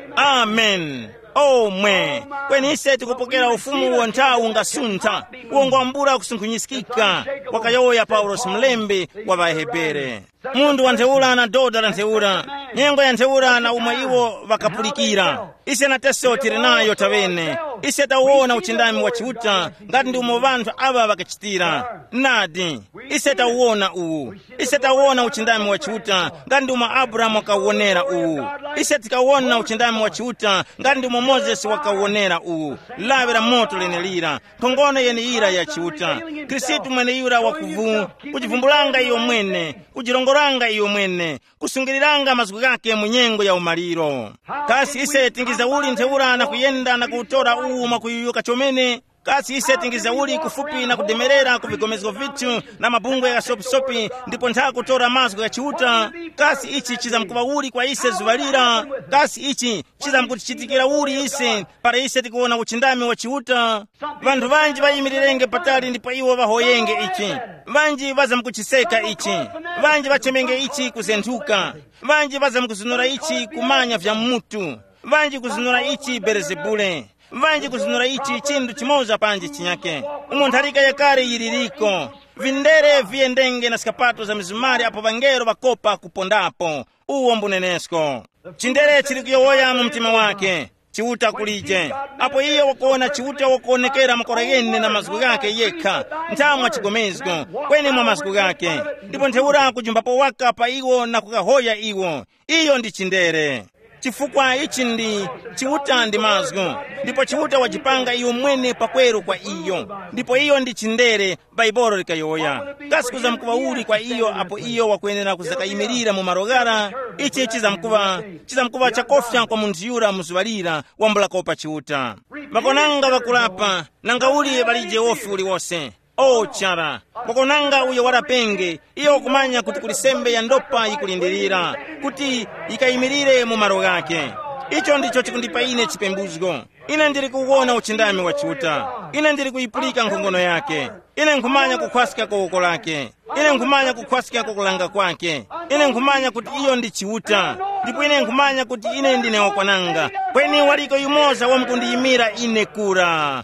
Amen. Omwe kweni ise tikupokera ufumu uwo ntha ungasuntha uwo ngwambura kusunkhunyisikika wakayoya Paulo mlembi wa Bahebere. Mundu wa ntheula na doda la ntheula nyengo ya ntheula na umwe iwo vakapulikira. Ise na teso tiri nayo tavene. Ise tauona uchindami wa chiuta ngati ndi umo vanthu ava vakachitira. Nadi ise tauona uwu. Ise tauona uchindami wa chiuta ngati ndi umo Abrahamu wakauonera uwu. Ise tikauona uchindami wa chiuta ngati ndi umo Moses wakauonera uwu. Lavera moto lenelira kongono yene ira ya chiuta. Kristu mwene ira wakuvu kujivumbulanga iyo mwene kujilongoranga iyo mwene kusungiriranga mazgu gake munyengo ya umaliro. Kasi ise tingiza uli ntheula na kuyenda na kuutora uwu makuyuyuka chomene. Kasi ise tingiza uli kufupi na kudemerera kuvigomezgo vitu na mabungwe ya sopi-sopi ndipo ntha kutora mazgu ya chiuta. Kasi ichi chiza mkuva uli kwa ise zuvalira. Kasi ichi chiza mkuchitikira uli ise para ise tikuona uchindami wa chiuta. Vantu vanji vayimirenge patali ndipo iwo vahoyenge ichi. Vanji vaza mkuchiseka ichi. Vanji vachemenge ichi kuzenthuka. Vanji vaza mkuzunura ichi kumanya vya mutu. Vanji kuzunura ichi Beelzebule. Vanji kuzunura ichi chindu chimoza panji chinyake. Umo ntharika yakare yiriliko. Vindere viendenge na skapato za mizumari apo vangero vakopa kupondapo. Uwo mbunenesko. Chindere chilikuyowoya mu mtima wake. Chiuta kulije. Apo iyo wakuona chiuta wakuonekera makora yene na mazgu gake yeka. Ntamwa chigomezgo. Kweni mwa mazgu gake. Ndipo ntheura kujumbapo waka pa iwo na kukahoya iwo. Iyo ndi chindere. Chifukwa ichi ndi chiuta ndi mazgu. Ndipo chiuta wajipanga iyo mwene pakweru kwa iyo. Ndipo iyo ndi chindere baiboro likayoya. Kasi kuza mkuva uli kwa iyo apo iyo wakuenera kuzakayimirira mu marogara. Ichi chiza mkuva chiza mkuva chakofya kwa munthu yura muzuvalira wambula kopa chiuta. Vakonanga vakulapa nanga uli valije ofi uli wose. O chara wakonanga uyo warapenge iyo kumanya kuti kulisembe ya ndopa ikulindirira kuti ikayimirire mu maro gake. Icho ndicho chikundipa ine chipembuzgo. Ine ndiri kuwona uchindami wa chiuta. Ine ndiri kuipulika nkhongono yake. Ine nkumanya kukhwasika koko lake. Ine nkumanya kukhwasika kokulanga kwake. Ine nkumanya kuti iyo ndi chiuta. Ndipo ine nkumanya kuti ine ndine wakwananga. Kweni waliko yumoza wamkundiyimira ine kura.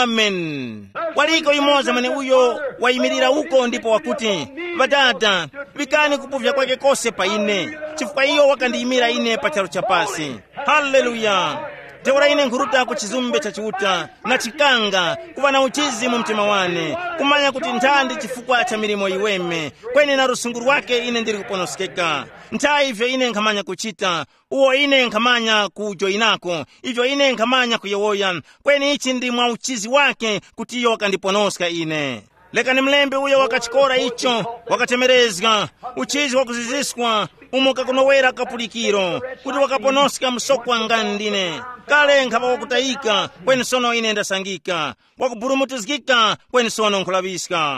Amen. Waliko yumoza mane uyo wayimirira uko ndipo wakuti vadada vikani kupuvya kwake kose pa ine. Chifukwa iyo wakandiyimira ine pa charo chapasi. Haleluya. Teora ine nkuruta ku chizumbe cha chiuta na chikanga kuva na uchizi mu mtima wane kumanya kuti nthandi chifukwa cha milimo iweme kweni na rusunguru wake ine ndiri kuponoskeka. Ntha ivyo ine nkamanya kuchita uwo ine nkamanya kujoinako ivyo ine nkamanya kuyewoya kweni ichi ndi mwa uchizi wake kuti iyo wakandiponoska ine. Leka ni mlembe uyo wakachikora icho wakatemerezga uchizi wakuziziswa umo kakunowera kapulikiro kuti wakaponoska msokwa ngandine. Kale nkhapa wakutayika kweni sono ine ndasangika wakupurumutizikika kweni sono nkhulabiska.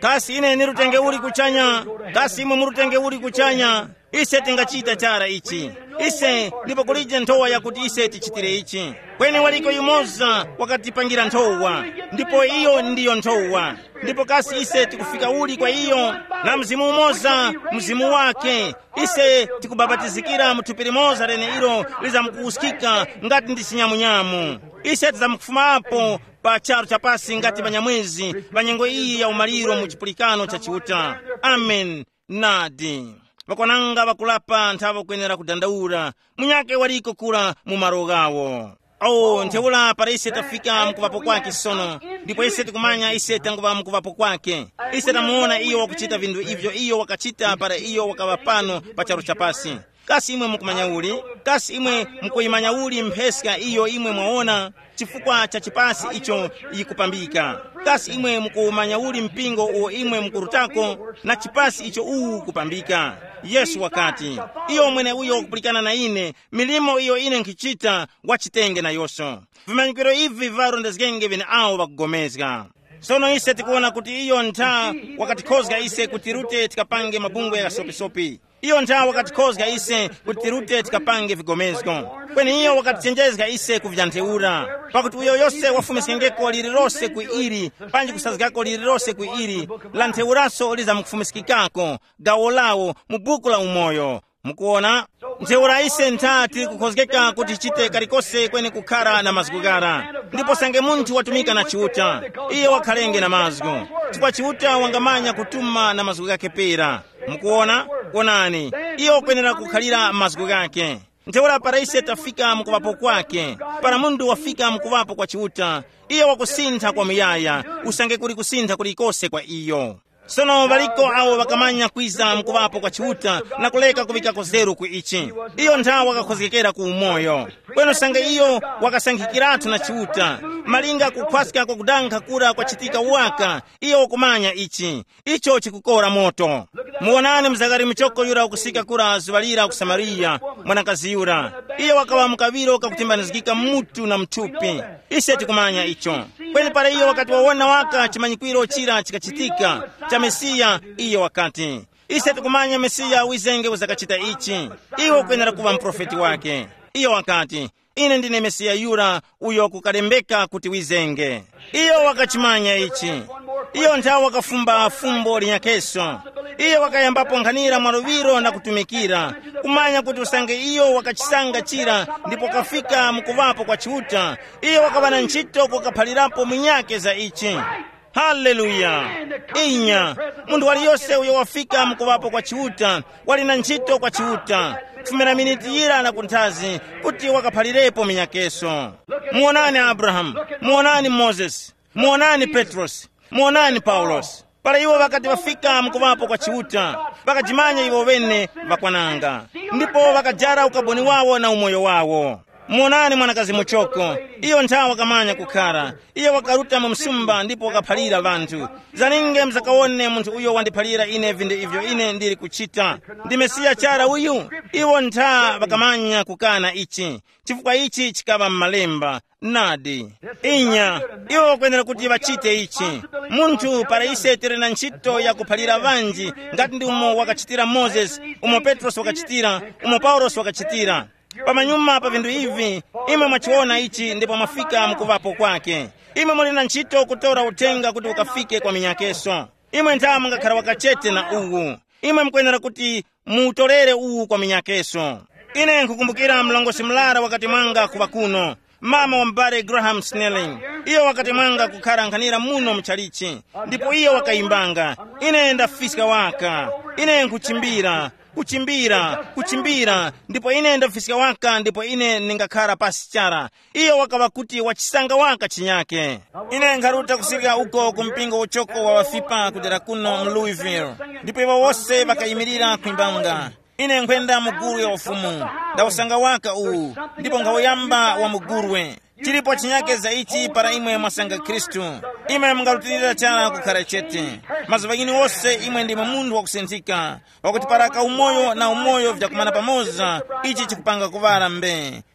kasi ine nirutenge uli kuchanya, kasi imwe murutenge uli kuchanya, ise tingachita chara ichi. Ise ndipo kulije ntowa yakuti ise tichitire ichi. Kweni waliko yumoza wakatipangira ntowa, ndipo iyo ndiyo ntowa. Ndipo kasi ise tikufika uli kwa iyo, na mzimu umoza, mzimu wake. Ise tikubabatizikira mutupiri moza rene ilo liza mkuusikika ngati ndisinyamunyamu. Ise tizamukufuma hapo pa charo chapasi ngati banyamwezi, banyengo iyi ya umaliro muchipulikano cha chiuta. Amen. Nadi. Vakonanga vakulapa nthava kuyenera kudandaura, munyake waliko kula mumaro gawo. Oh, ntheula para ise tafika mkuvapo kwake sono, ndipo ise tikumanya ise tanguva mkuvapo kwake. Ise tamuona iyo wakuchita vindu ivyo iyo wakachita para iyo wakavapano pa charo chapasi. Kasi imwe mkumanya uli, kasi imwe mkuimanya uli mpeska iyo imwe mwaona chifukwa cha chipasi icho ikupambika. Kasi imwe mkumanya uli mpingo uo imwe mkurutako na chipasi icho uu kupambika. Yesu wakati iyo mwene uyo kupulikana na ine, milimo iyo ine nkichita wachitenge na yoso. Vimanyikiro hivi varondezgenge vine ao wakugomezga. Sono ise tikuona kuti iyo nta wakati kozga ise kutirute tikapange mabungo ya sopi-sopi. Iyo nta wakati kozga ise kutirute tikapange vigomezgo. Kweni iyo wakati chenjezga ise kuvyanteura. Pakuti uyo yose wafumisikengeko lirirose kuiri, panji kusazgako lirirose kuiri, lanteuraso liza mkufumisikikako, gawolao, mubuku la umoyo. Mukuona? Nteura ise nta tiri kukozgeka kuti chite karikose kweni kukara na mazgugara. Ndipo sange muntu watumika na chiuta, iyo wakalenge na mazgu. Chikwa chiuta wangamanya kutuma na mazgu gake pera. Mukuona? Konani? Iyo kwenera kukalira mazgu gake. Nteura para ise tafika mkuvapo kwake, para mundu wafika mkuvapo kwa chiuta, iyo wakusinta kwa miyaya, usange kuri kusinta kulikose kwa iyo. Sono valiko awo wakamanya kwiza mkuvapo kwa chiuta na kuleka kuvika kozeru kuichi. Iyo nta wakakozekera ku umoyo. Kweno sange iyo wakasangikiratu na chiuta. Malinga kukwasika kwa kudanka kura kwa chitika waka. Iyo wakumanya ichi. Icho chikukora moto. Muonane mzagari mchoko yura ukusika kura zivalira kusamariya mwanakazi yura. Iyo wakawa mkaviro kakutimbanizikika mutu na mtupi. Ise tikumanya icho. Kweni para iyo wakati wawona waka chimanyikwiro chira chikachitika cha Mesiya iyo wakati. Ise tikumanya Mesiya wizenge uzakachita ichi. Iyo kwenera kuwa mprofeti wake. Iyo wakati. Ine ndine Mesiya yura uyo kukarembeka kuti wizenge. Iyo wakachimanya ichi. Iyo nta wakafumba fumbo linyakeso. Iyo wakayambapo nkhanira mwaroviro na kutumikira. Kumanya kuti usange iyo wakachisanga chira ndipo kafika mkuvapo kwa chiuta. Iyo wakavana nchito kukaphalirapo mwinyake za ichi. Haleluya. Inya mundu wali yose uyo wafika mkuvapo kwa chiuta wali na nchito kwa chiuta. Fumena miniti yira na kuntazi kuti wakaphalirepo minyakeso. Muonani Abraham, muonani Moses, muonani Petros, muonani Paulos. Para iwo wakati wafika mkuvapo kwa chiuta, wakajimanya iwo wene wakwananga. Ndipo wakajara ukaboni wawo na umoyo wawo. Muonani mwanakazi muchoko, iyo nta wakamanya kukara. Iyo wakaruta mumsumba ndipo wakaphalira vantu. Zaninge mzakaone muntu uyo wandiphalira ine vinde ivyo ine ndiri kuchita. Ndi Mesiya chara uyu, iwo nta wakamanya kukana ichi. Chifukwa ichi chikava mmalemba. Nadi. Inya, iwo wakwenera kuti wachite ichi. Muntu para ise tere na nchito ya kuphalira vanji, ngati ndi umo wakachitira Moses, umo Petros wakachitira, umo Paulos wakachitira. Pamanyuma pa vindu hivi, imwe mwachiona ichi ndipo mafika mkuvapo kwake. Imwe muli na nchito kutora utenga kuti ukafike kwa minyakeso. Imwe nta mungakhala wakachete na uwu. Imwe mkwenera kuti mutolere uwu kwa minyakeso. Ine nkukumbukira mlongosi mlara wakati mwanga kuva kuno. Mama wa mbare Graham Snelling. Iyo wakati mwanga kukara nkhanira muno mchalichi. Ndipo iyo wakaimbanga. Ine ndafisika waka. Ine nkuchimbira. Kuchimbira, kuchimbira, ndipo ine ndafisika waka, ndipo ine ningakara pasi chara. Iyo wakawa kuti wachisanga waka chinyake. Ine ngaruta kusika uko kumpingo uchoko wa wafipa kudera kuno Louisville. Ndipo iwa wose wakayimirira kuimbanga. Ine nkwenda muguru ya wafumu. Ndawusanga waka uu, ndipo ngawuyamba wa mugurwe. Chilipo chinyake za ichi para imwe mwasanga Kristu. Imwe mngarutirira chara kukara chete. Mazavagini wose imwe ndi mundu wakusentika. Wakuti paraka umoyo na umoyo vya kumana pamoza. Ichi chikupanga kuvara mbe.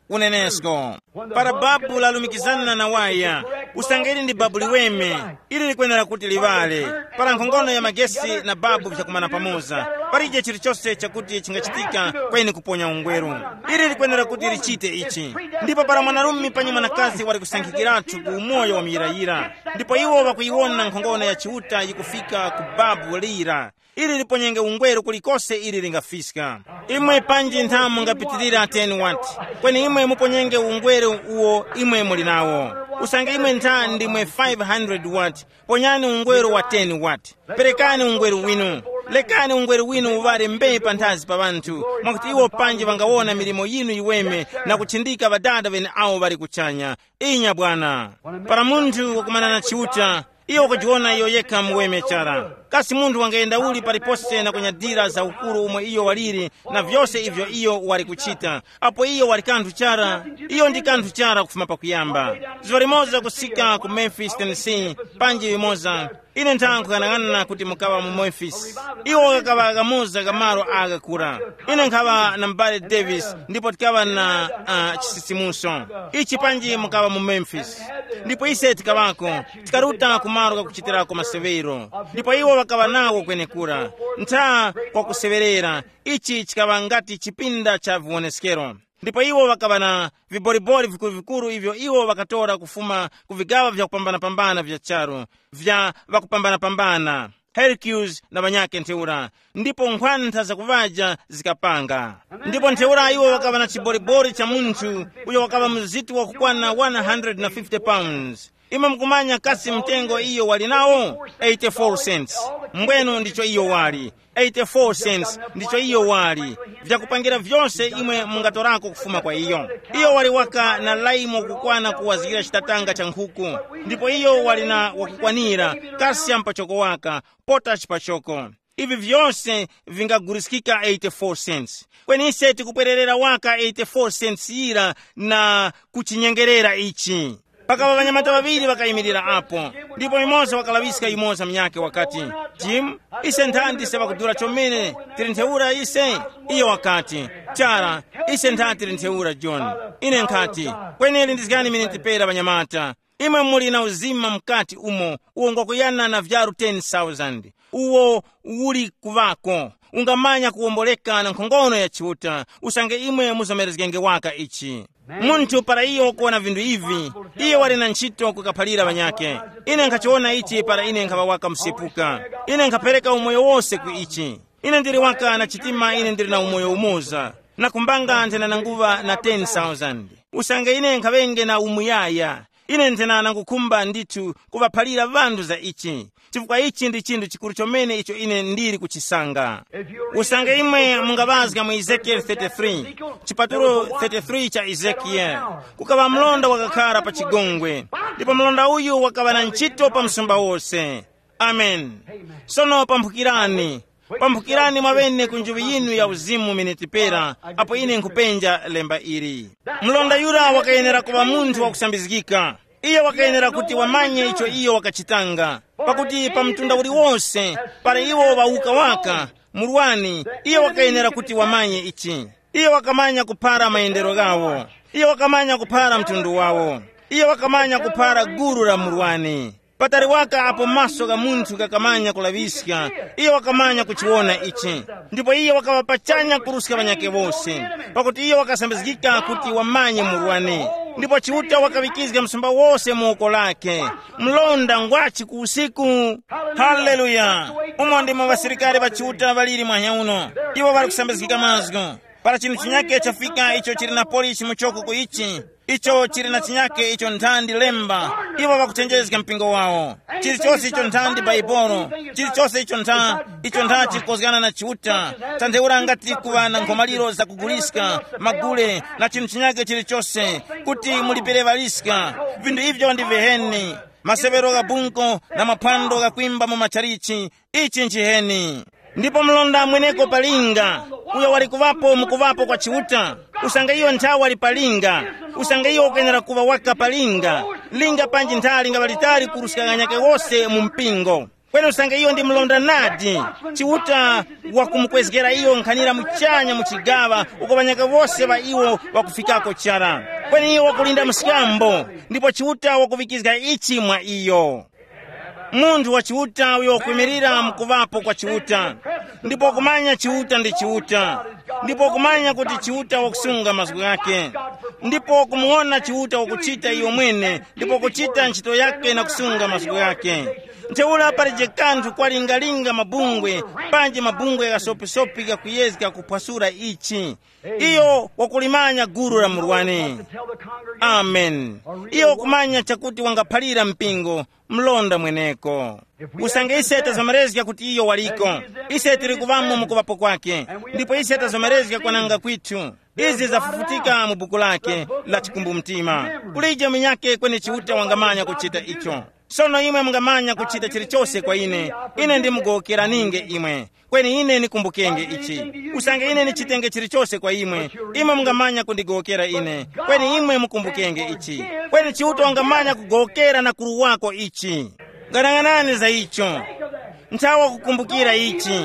unenesko para babu lalumikizana na waya usanga ili ndi babu liweme ili likwenera kuti livale para nkhongono ya magesi na babu vyakumana pamoza parije chilichonse chakuti chingachitika kweni kuponya ungweru ili likwenera kuti lichite ichi ndipo para mwanarumi panyi mwanakazi wali kusankhikiratu ku umoyo wa miyirayira ndipo iwo wakuiwona nkhongono ya chiuta yikufika ku babu lira ili liponyenge ungweru kulikose ili lingafiska imwe panji nthamu ngapitirira ten watt kweni imwe muponyenge ungweru uwo imwe muli nawo usange imwe ntha ndimwe five hundred watt ponyani ungweru wa ten watt perekani ungweru winu lekani ungweru winu uvale mbei panthazi pa banthu mwakuti iwo panji vangawona milimo yinu iweme na kuchindika vadada vene awo bali kuchanya inya bwana para munthu wakumana na chiuta iyo kujiona iyo yeka muweme chara kasi munthu wangenda uli palipose na kunyadira za ukuru umwe iyo waliri na vyose ivyo iyo wali kuchita apo iyo wali kanthu chara iyo ndi kanthu chara kufuma pakuyamba ziwali moza kusika ku Memphis, Tennessee panji moza ine nthankho kanang'ana kuti mukawa mu Memphis iwo kakava akamuza kamaro akakura ine nkhawa na mbale Davis ndipo tikawa na uh, chisisimuso ichi panji mukawa mu Memphis ndipo ise tikawako tikaruta kumaro kakuchitirako masevero ndipo iwo wakawa nawo kwenekura ntha kwa kuseverera ichi chikawa ngati chipinda cha vuoneskero ndipo iwo wakawa na viboribori vikuru vikuru ivyo iwo wakatora kufuma kuvigawa vya kupambana-pambana vya charo vya vakupambana-pambana Hercules na banyake ntheura ndipo nkhwantha zakuvaja zikapanga ndipo ntheura iwo wakawa na chiboribori cha munthu uyo wakawa mzitu wakukwana one hundred fifty pounds ima mkumanya kasi mtengo iyo wali nawo eighty-four cents mbwenu ndicho iyo wali eighty-four cents ndicho iyo wali vyakupangira vyonse imwe mungatorako kufuma kwa iyo iyo wali waka na laimo kukwana kuwazira chitatanga cha nkhuku ndipo iyo wali na wakukwanira kasi ampachoko waka potash pachoko ivi vyonse vingagurisikika eighty-four cents kweni ise tikupwererera waka eighty-four cents ira na kuchinyengerera ichi pakawa vanyamata vaviri vakayimirira apo ndipo imoza wakalawisika imoza mnyake wakati Jim ise nthandi ise vakudura chomene tiri ntheura ise iyo wakati chara ise nthandi tiri ntheura John ine nkhati kweneli ndizikani mine ntipera vanyamata imwe muli na uzima mkati umo uwo ngokuyana na vyaru ten thousand uwo uli kuvako ungamanya kuwomboleka na nkhongono ya chiuta usange imwe muzomerezgenge waka ichi munthu para iyo kuona vindu ivi iye wali na ntchito kukaphalira vanyake ine nkhachiona ichi para ine nkhava waka msipuka ine nkhapereka umoyo wose ku ichi ine ndiri waka na chitima ine ndiri na umoyo umoza na kumbanga nthena nanguva na ten thousand usange ine nkhavenge na umuyaya ine nthena nangukhumba ndithu kuvaphalira vandu za ichi chifukwa ichi ndi chinthu chikulu chomene icho ine ndiri kuchisanga usange imwe mungavazga mu Ezekiel thirty-three chipatulo thirty-three cha Ezekiel kukava mlonda wakakhala pa chigongwe ndipo mlonda uyu wakava na ntchito pa msumba wonse amen sono pamphukirani pamphukirani mwavene kunjuvi yinu ya uzimu minitipera apo ine nkupenja lemba ili mlonda yura wakayenera kuva munthu wakusambizikika iyo wakayenera kuti wamanye icho iyo wakachitanga pakuti pa mtunda uli wonse para iwo wauka waka mulwani iyo wakayenera kuti wamanye ichi iyo wakamanya kuphara mayendero gawo iyo wakamanya kuphara mtundu wawo iyo wakamanya kuphara guru la mulwani patari waka apo maso ga munthu kakamanya kulavisika iyo wakamanya kuchiona ichi ndipo iyo wakawapachanya kurusika vanyake wose pakuti iyo wakasambizikika kuti wamanye mulwani ndipo chiuta wakavikizga msumba wose muoko lake mlonda ngwachi ku usiku haleluya umo ndimo vasirikali va chiuta valiri mwanya uno iwo vari kusambizikika mazgo para chinthu chinyake chafika icho chili na polisi muchoko ku ichi icho chili na chinyake icho nthandi lemba iwo vakuchenjezga mpingo wawo chilichonse icho nthandi baibolo chilichonse icho ntha icho ntha chikozgana na chiuta tantheura ngati kuva na nkhomaliro za kugulisika magule na chinthu chinyake chilichonse kuti mulipere valisika vindu ivyo ndi viheni masevero ga bunko na maphwando ga kwimba mu macharichi ichi nchiheni ndipo mlonda mweneko palinga uyo wali kuvapo mukuvapo kwa chiuta usange iyo nthawi wali palinga usange iyo ukenera kuva waka palinga linga panji nthali nga valitali kurusika ganyake wose mu mpingo kwene usanga iyo ndi mlonda nadi chiuta wakumukwezekera iyo nkhanira muchanya muchigawa ukopanyaka wose wa iwo wakufikako chara kwene iyo wakulinda msikambo ndipo chiuta wakuvikizika ichi mwa iyo munthu wa chiuta uyo wakwimirira mkuvapo kwa chiuta ndipo kumanya chiuta ndi chiuta ndipo kumanya kuti chiuta wakusunga masiku yake ndipo kumuona chiuta wakuchita iyo mwene ndipo kuchita ntchito yake na kusunga masiku yake nteula palije kanthu kwalingalinga mabungwe panje mabungwe yakasopisopi kakuyezeka kuphwasula ichi iyo wakulimanya guru la mulwane. Amen. Iyo kumanya chakuti wangaphalira mpingo mlonda mweneko usange iseta zomerezeka kuti iyo waliko iseta likuvamo mukuvapo kwake ndipo iseta zomerezeka kwananga kwitu izi zafufutika mu buku lake la chikumbumtima kulija minyake kwene chiuta wangamanya kuchita icho sono imwe mungamanya kuchita chilichonse kwa ine ine ndimugokera ninge imwe kweni ine nikumbukenge ichi usange ine nichitenge chilichonse kwa imwe imwe mungamanya kundigokera ine kweni imwe mukumbukenge ichi kweni chiuta wangamanya kugokera na kuru wako ichi garang'anani za icho ntawa kukumbukira ichi.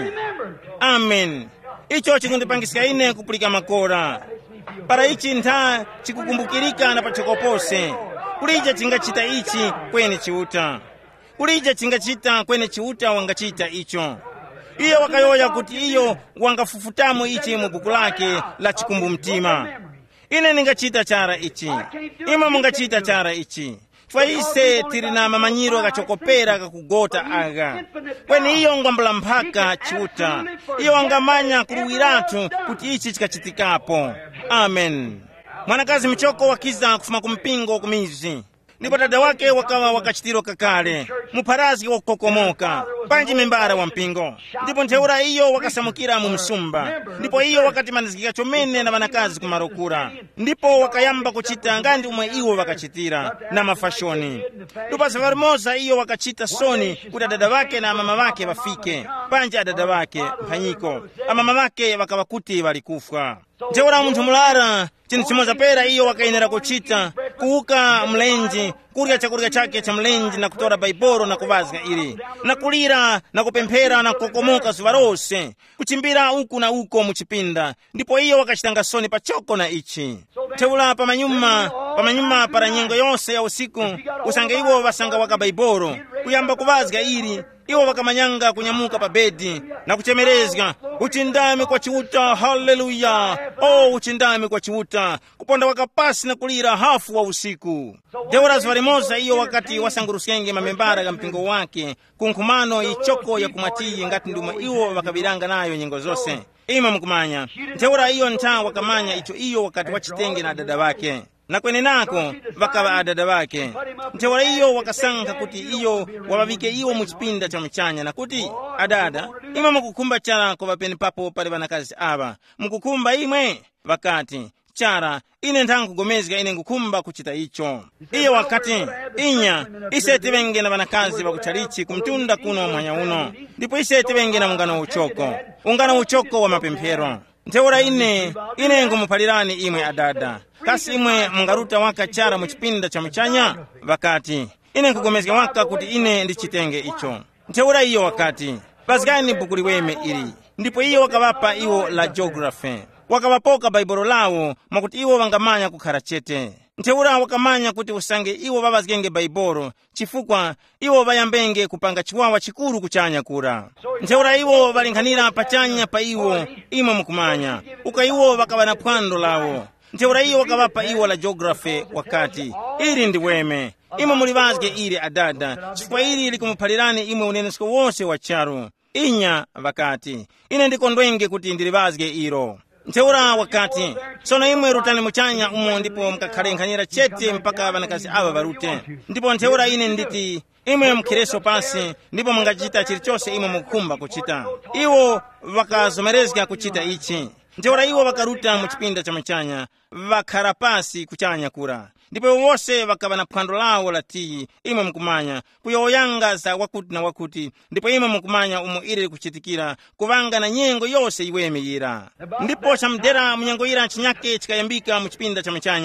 Amen. Icho chikundipangisika ine kupulika makora para ichi ntha chikukumbukirika na pachokopose kulija chingachita ichi kweni chiuta kulija chingachita kweni chiuta wangachita icho iyo wakayoya kuti iyo wangafufutamo ichi mu buku lake la chikumbumtima ine ningachita chara ichi imwe mungachita chara ichi twaise tiri na mamanyiro akachokopera kakugota aga kweni iyo ngwambula mphaka chiuta iyo wangamanya kuruwiratu kuti ichi chikachitikapo. Amen. Mwanakazi mchoko wakiza kufuma kumpingo kumizi ndipo dada wake wakawa wakachitiro kakale muparazi wakukokomoka panji membara wa mpingo ndipo ntheura iyo wakasamukira mu msumba ndipo iyo wakati manizikika chomene na wanakazi kumarokura ndipo wakayamba kuchita ngandi umwe iwo wakachitira na mafashoni ndipo safari moza iyo wakachita soni kuti dada wake na mama wake wafike panji adada wake mphanyiko amama wake wakawakuti walikufa ntheura munthu mulara chinthu chimoza pera iyo wakayenera kuchita kuuka mlenji kurya chakurya chake cha mlenji na kutora baiboro na kuvazga ili na kulira na kupemphera na kukokomoka zuva rose kuchimbira uku na uko muchipinda ndipo iyo wakachitanga soni pachoko na ichi teula pamanyuma pamanyuma para nyengo yonse ya usiku usange iwo wasanga waka baiboro kuyamba kuvazga ili iwo wakamanyanga kunyamuka pa bedi na kuchemerezga uchindame kwa chiuta. Haleluya. Oh, uchindame kwa chiuta kuponda wakapasi na kulira hafu wa usiku deura zivarimoza iyo wakati wasanguruskenge mamembara ga mpingo wake kunkumano ichoko ya kumatiye ngati nduma iwo wakabiranga nayo nyengo zose ima mkumanya nteura iyo nta wakamanya icho iyo wakati wachitenge na dada wake na kwene nako vakava adada wake nteura iyo wakasanka kuti iyo wavavike iwo muchipinda cha mchanya na kuti adada ima mukukumba chara kwa vapeni papo pale vanakazi ava mukukumba imwe vakati chara ine ntha nkugomezga ine ngukumba kuchita icho iyo wakati inya iseti venge na vanakazi vakuchalichi kumtunda kuno mwanya uno ndipo iseti venge na ungano uchoko ungano uchoko wa mapemphero nteura ine ine ngumupalirani imwe adada kasi imwe mungaruta waka chara muchipinda cha mchanya vakati ine nkugomezga waka kuti ine ndichitenge icho nteura iyo wakati pasikani buku liweme ili ndipo iyo wakavapa iwo la geography wakavapoka baibolo lawo mwakuti iwo wangamanya kukhala chete nteura wakamanya kuti usange iwo vavazgenge baibolo chifukwa iwo vayambenge kupanga chiwawa chikulu kuchanya kura nteura iwo valinkhanira pachanya pa iwo imwe mukumanya uka iwo vakava na phwando lawo nteura iyo wakavapa iwo la geography wakati ili ndi weme imwe mulivazge ili adada chifukwa ili likumuphalirani imwe unenesko wonse wa charu inya vakati ine ndikondwenge kuti ndilivazge ilo nteura wakati sono imwe rutani muchanya umo ndipo mkakhale nkhanira chete mpaka vanakazi ava varute ndipo nteura ine nditi imwe mkhireso pasi ndipo mungachita chilichonse imwe mukukumba kuchita iwo vakazomerezga kuchita ichi nteura iwo vakaruta muchipinda cha mchanya vakhala pasi kuchanya kura ndipo wose vakava na phwando lawo la tiyi imwe mukumanya kuyoyanga za wakuti na wakuti ndipo imwe mukumanya umo ili kuchitikira kuvanga na nyengo yose iweme yira ndipo chamdera munyengo yira chinyake chikayambika muchipinda cha mchanya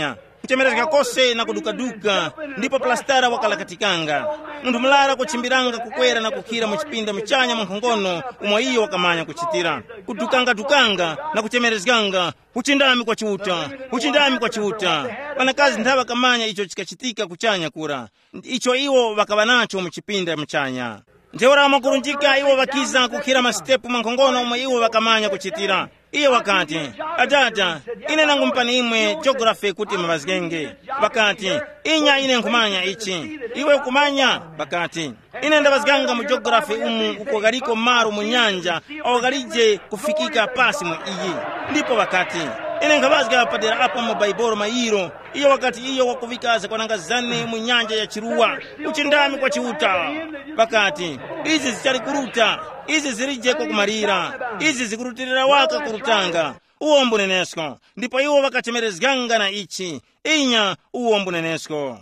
kuchemerezeka kose na kudukaduka, ndipo plastara wakalakatikanga munthu mlara kuchimbiranga kukwera na kukhira mu chipinda mchanya mwankhongono umwe iyo wakamanya kuchitira kudukanga-dukanga na kuchemerezekanga uchindami kwa chiuta uchindami kwa chiuta. Vanakazi nthawi wakamanya icho chikachitika kuchanya kura icho iwo wakava nacho mu chipinda mchanya. Ntheora amakurunjika iwo wakiza kukhira masitepu mwankhongono umwe iwo wakamanya kuchitira. Iye wakati, adada, ine nangumpani imwe geography kuti mavazgenge. Bakati, inya ine nkumanya ichi. Iwe ukumanya? Bakati, ine ndavazganga mu geography umu ukogaliko maru mu nyanja, awagalije kufikika pasi mu iyi. Ndipo wakati, ine nkavazga padera apa mu baiboro mairo. Iyo wakati iyo wakuvikaza kwa nangazane mu nyanja ya chiruwa. Uchindami kwa chiuta. Bakati, izi zichari kuruta. Izi zirije kwa kumarira. Izi zikurutirira waka kurutanga. Uwo mbunenesko. Ndipo iwo wakachemerezganga na ichi. Inya uwo mbunenesko.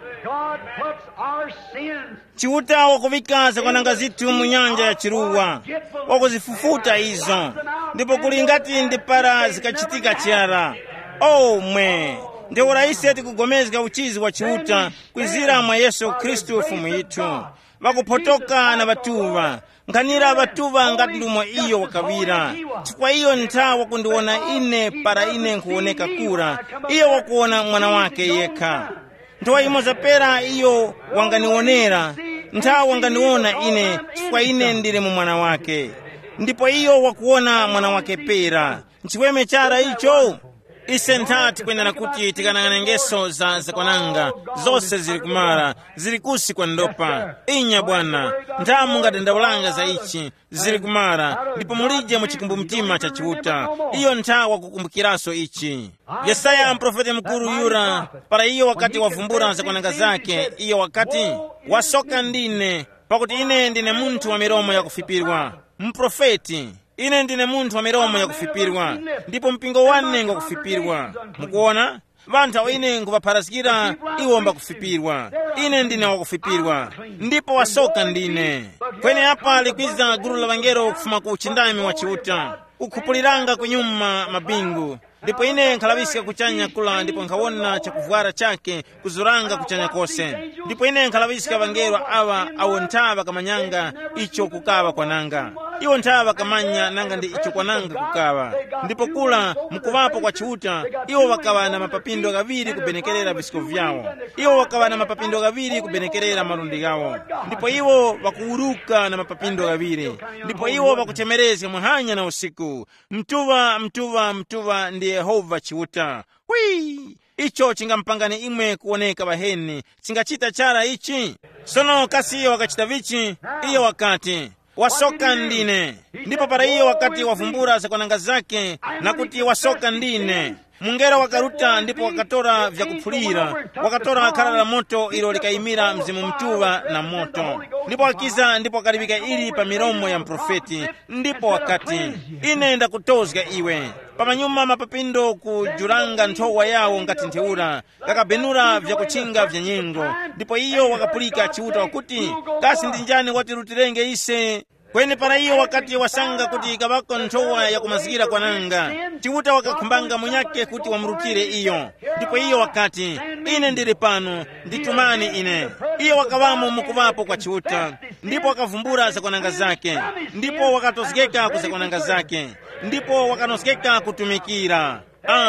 Chiuta wakuvikaza kwa nangazitu mu nyanja ya chiruwa. Wakuzifufuta izo. Ndipo kulingati ndipara zikachitika chiara. Oh mwe. Ndio rahisi eti kugomezga uchizi wa chiuta kwizira mwa Yesu Kristu fumu yitu. Wakupotoka na batuva. Nkanira batuva ngati lumwe iyo wakawira. Chikwa iyo nta wakundiona ine para ine nkuoneka kura. Iyo wakuona mwana wake yeka. Ntowa imoza pera iyo wanganionera. Nta wanganiona ine chikwa ine ndire mu mwana wake. Ndipo iyo wakuona mwana wake pera. Nchiweme chara icho. Ise ntati kwenda na kuti tikanangana ngeso za zakwananga zose zili kumara zili kusi kwa ndopa. Inya bwana ntamu ngatendawulanga za ichi zili kumara ndipo mulije mu chikumbu mtima cha chiuta. Iyo ntawa kukumbukiraso ichi. Yesaya mprofete mkuru yura para iyo wakati wavumbura zakwananga zake. Iyo wakati wasoka ndine pakuti ine ndine muntu wa miromo ya kufipirwa. Mprofeti ine ndine muntu wa miromo ya kufipirwa. Ndipo mpingo wane nga kufipirwa. Mukuona? Vantha wa ine nkuvaparasikira iwo mba kufipirwa. Ine ndine wa kufipirwa. Ndipo wasoka ndine. Kwene hapa likwiza guru la vangero kufuma ku uchindami wa chiuta. Ukupuliranga kunyuma mabingu. Ndipo ine nkhalabisika kuchanya kula ndipo nkawona chakuvwara chake kuzuranga kuchanya kose. Ndipo ine nkhalabisika vangero awa awo ntava kamanyanga icho kukawa kwa nanga. Iwo ntava kamanya nanga ndi icho kwa nanga kukawa. Ndipo kula mkuvapo kwa chiuta iwo wakawa na mapapindo gaviri kubenekerera visiko vyao. Iwo wakawa na mapapindo gaviri kubenekerera marundi gao. Ndipo iwo wakuuruka na mapapindo gaviri. Ndipo iwo wakuchemereza muhanya na usiku. Mtuva mtuva mtuva ndi Yehova chiuta. Wii! Icho chingampangani imwe kuoneka baheni. Chingachita chara ichi. Sono kasi iyo wakachita vichi. Iyo wakati wasoka ndine. Ndipo para iyo wakati wavumbura zakwananga zake na kuti wasoka ndine. Mungera wakaruta ndipo wakatora vya kupulira. Wakatora kala la moto ilo likaimira mzimu mtuva na moto. Ndipo wakiza ndipo wakaribika ili pa miromo ya mprofeti. Ndipo wakati inenda kutozga iwe. Pamanyuma mapapindo kujuranga ntowa yao ngati nteura. Kakabenura vya kuchinga vya nyengo. Ndipo iyo wakapulika chiuta wakuti kasi ndinjani watirutirenge ise. Kwene para iyo wakati wasanga kuti kabako ntowa ya kumazigira kwa nanga. Chiuta wakakumbanga munyake kuti wamrutire iyo. Ndipo iyo wakati ine ndiri pano nditumani ine. Iyo wakawamo mukuvapo kwa chiuta. Ndipo wakavumbura za kwa nanga zake. Ndipo wakatozgeka kuza kwa nanga zake. Ndipo wakanosgeka kutumikira.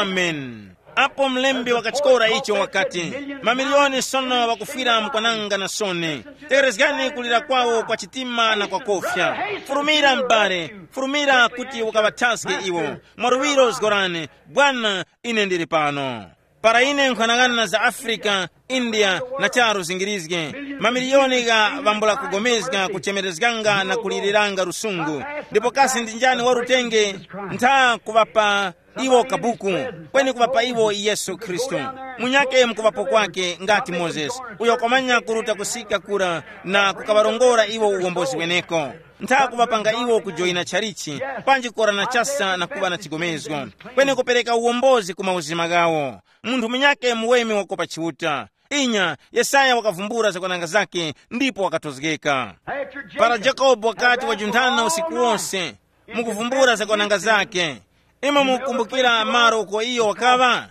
Amen. Apo mlembi wakachikora icho wakati. Mamilioni sono wakufira mkwananga na sone. Tegerezgani kulira kwao kwa chitima na kwa kofya. Furumira mbare. Furumira kuti wakavataske iwo. Maruwiro zgorane. Bwana ine ndiri pano. Para ine nkwanangana za Afrika, India na charo zingirizge. Mamilioni ga vambula kugomezga kuchemerezganga na kuliriranga rusungu. Ndipo kasi ndinjani warutenge nta kuvapa iwo kabuku. Kweni kuvapa iwo Yesu Kristo. Munyake mkuvapo kwake ngati Moses. Uyo komanya kuruta kusika kura na kukabarongora iwo uombozi weneko. Nta kuvapanga iwo kujoina charichi. Panji kora na chasa na kuva na chigomezgo. Kweni kupereka uombozi kumauzima gawo. Mundu munyake muwemi wakopa chiuta. Inya Yesaya wakavumbura za kwananga zake ndipo wakatozgeka. Para Jacob wakati wajuntana usiku wose mukuvumbura za kwananga zake. Ima mukumbukira maro kwa iyo wakava.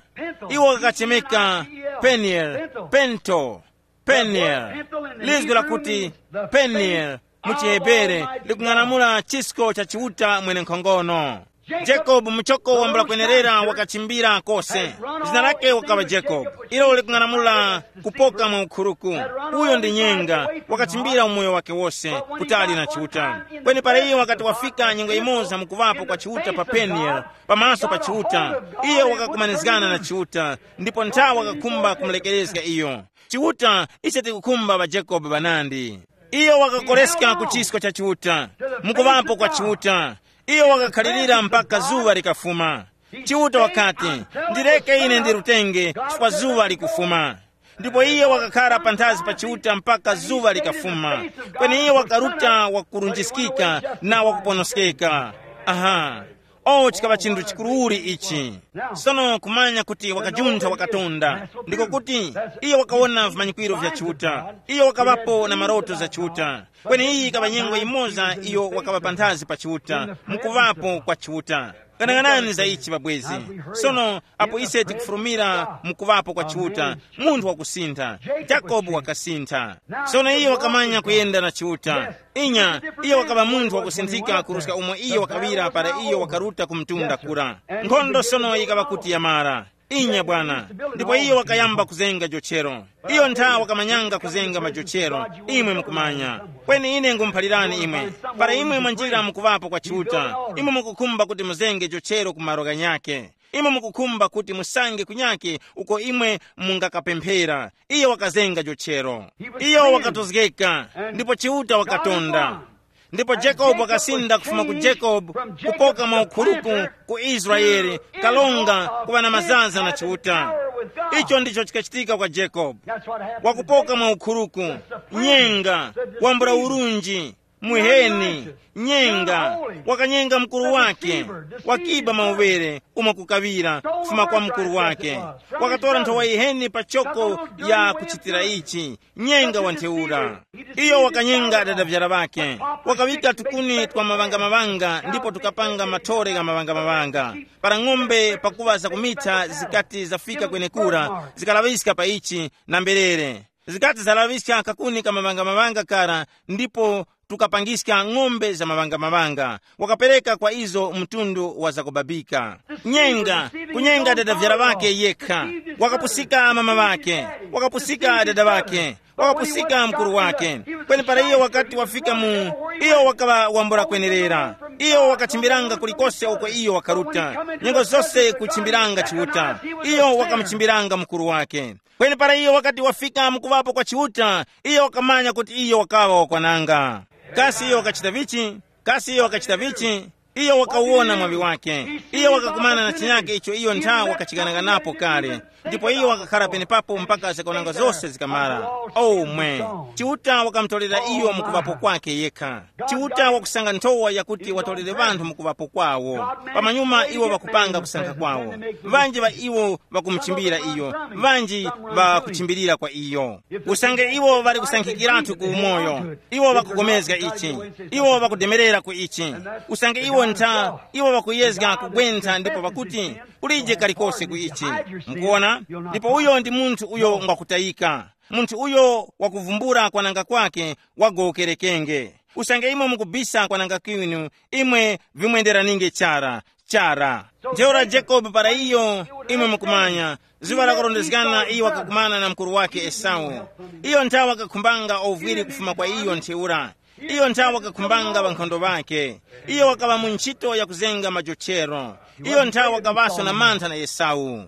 iwo wakachemeka Peniel, Pento, Peniel. Lizwi lakuti Peniel muchihebere likung'anamula chisko cha chiuta mwene nkhongono. Jacob mchoko wambula kwenerera wakachimbira kose. Zina lake wakaba Jacob. Ilo likung'anamula kupoka mwa ukhuruku. Uyo ndi nyenga wakachimbira umoyo wake wose kutali na chiuta. Kweni pale hiyo wakati wafika nyenga imoza mkuvapo kwa chiuta pa Peniel, pamaso pa chiuta. Iyo wakakumanizgana na chiuta, ndipo ntaa wakakumba kumlekelezga iyo. Chiuta iseti kukumba ba Jacob banandi. Iyo wakakoreska kuchisko cha chiuta, mkuvapo kwa chiuta. Iyo wakakhalirira mpaka zuwa likafuma. Chiuta wakati, ndireke ine ndirutenge chifukwa zuwa likufuma. Ndipo iyo wakakhala panthazi pa chiuta mpaka zuwa likafuma. Kweni iyo wakaruta wakurunjisikika na wakuponoskeka. Aha. Oh, chikaba chindu chikululi ichi. Sono kumanya kuti wakajuntha wakatonda. Ndiko kuti iyo wakaona vimanyikwiro vya chiuta. Iyo wakabapo na maroto za chiuta. Kweni iyi ikaba nyengo imoza iyo wakaba panthazi pa chiuta, mkuvapo kwa chiuta. Kanang'anani za ichi babwezi. Sono apo iseti kufurumira mkuvapo kwa chiuta, munthu wakusintha. Jacob wakasintha. Sono iyo wakamanya kuyenda na chiuta. Inya, iyo wakaba munthu wakusinthika kurusika umwe iyo wakabira para iyo wakaruta kumtunda kura. Nkhondo sono ikaba kuti yamara. Inya bwana. Ndipo iyo wakayamba kuzenga jochero. Iyo ntha wakamanyanga kuzenga majochero. Imwe mkumanya. Kweni ine ngumphalirani imwe. Para imwe mwanjira mkuvapo kwa chiuta. Imwe mukukumba kuti muzenge jochero kumaroga nyake. Imwe mukukumba kuti musange kunyake uko imwe mungakapemphera. Iyo wakazenga jochero. Iyo wakatozgeka. Ndipo chiuta wakatonda. Ndipo Jacob wakasinda kufuma ku Jacob kupoka maukhuruku ku Israeli kalonga kuwa na mazaza na chiuta. Icho ndicho chikachitika kwa Jacob. Wakupoka maukhuruku, nyenga, wambura urunji, muheni, nyenga, wakanyenga mkuru wake, wakiba mauvere, umakukavira, kufuma kwa mkuru wake. Wakatora ntowa iheni pachoko ya kuchitira ichi, nyenga wanteura. Iyo wakanyenga dada vyara bake. Wakawika tukuni twa mavanga mavanga, ndipo tukapanga matore ga mavanga mavanga. Para ng'ombe pakuwa za kumita zikati zafika kwenye kura, zikalavisika pa ichi na mbelere. Zikati zalavisika kakuni kama mavanga mavanga kara, ndipo tukapangiska ng'ombe za mavanga mavanga. Wakapeleka kwa izo mtundu wa zakobabika. Nyenga, kunyenga dada vyara bake yeka. Wakapusika mama wake, wakapusika dada wake, wakapusika mkuru wake. Kweni para iyo wakati wafika mu, iyo wakaba wambura kwenerera. Iyo wakachimbiranga kulikose uko iyo wakaruta. Nyengo zose kuchimbiranga chiuta. Iyo wakamchimbiranga mkuru wake. Kweni para iyo wakati wafika mkuvapo kwa chiuta, iyo wakamanya kuti iyo wakawa wakwananga. Kasi iyo wakachita vichi, kasi iyo wakachita vichi, iyo wakauona mwavi wake. Iyo wakakumana na chinyake icho iyo ntaa wakachigananga napo kare. Ndipo iyo wakakara pene papo mpaka zikaonanga zose zikamara. Oh mwe. Chiuta wakamtolera iyo mkuvapo kwake yeka. Chiuta wakusanga ntowa ya kuti watolere vantu mkuvapo kwawo. Pamanyuma iwo wakupanga kusanga kwawo. Vanji va iwo wakumchimbira iyo. Vanji wakuchimbirira kwa iyo. Usange iwo vari kusankikiratu ku moyo. Iwo wakugomezga ichi. Iwo wakudemerera ku ichi. Usange iwo nta, iwo wakuyezga kugwenta ndipo wakuti ulije kalikose ku ichi. Mkuona? Ndipo uyo ndi munthu uyo ngwakutayika. Munthu uyo wakuvumbura kwananga kwake wagokerekenge. Usange imwe mukubisa kwananga kwinu, imwe vimwendera ninge chara, chara. Njeora Jacob para iyo, imwe mukumanya. Ziwa lakorondezgana iyo wakakumana na mkuru wake Esau. Iyo nta wakakumbanga ovwiri kufuma kwa iyo nteura. Iyo nta wakakumbanga bankhondo bake. Iyo wakaba munchito ya kuzenga majochero. Iyo nta wakabaso na mantha na Esau.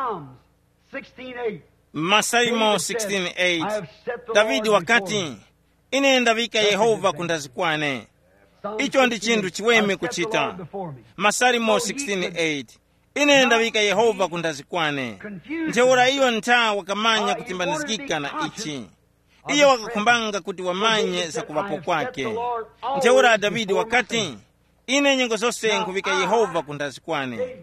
Masalimo sixteen eight. Davidi wakati, ine ndavika Yehova kundazikwane. Icho ndi chindu chiweme kuchita. Masalimo sixteen eight. Ine ndavika Yehova kundazikwane. Nteura iyo nta wakamanya kutimbanizikika na ichi. Iyo wakakumbanga kuti wamanye za kuvapo kwake. Nteura Davidi wakati, ine nyengo zose nkuvika Yehova kundazikwane.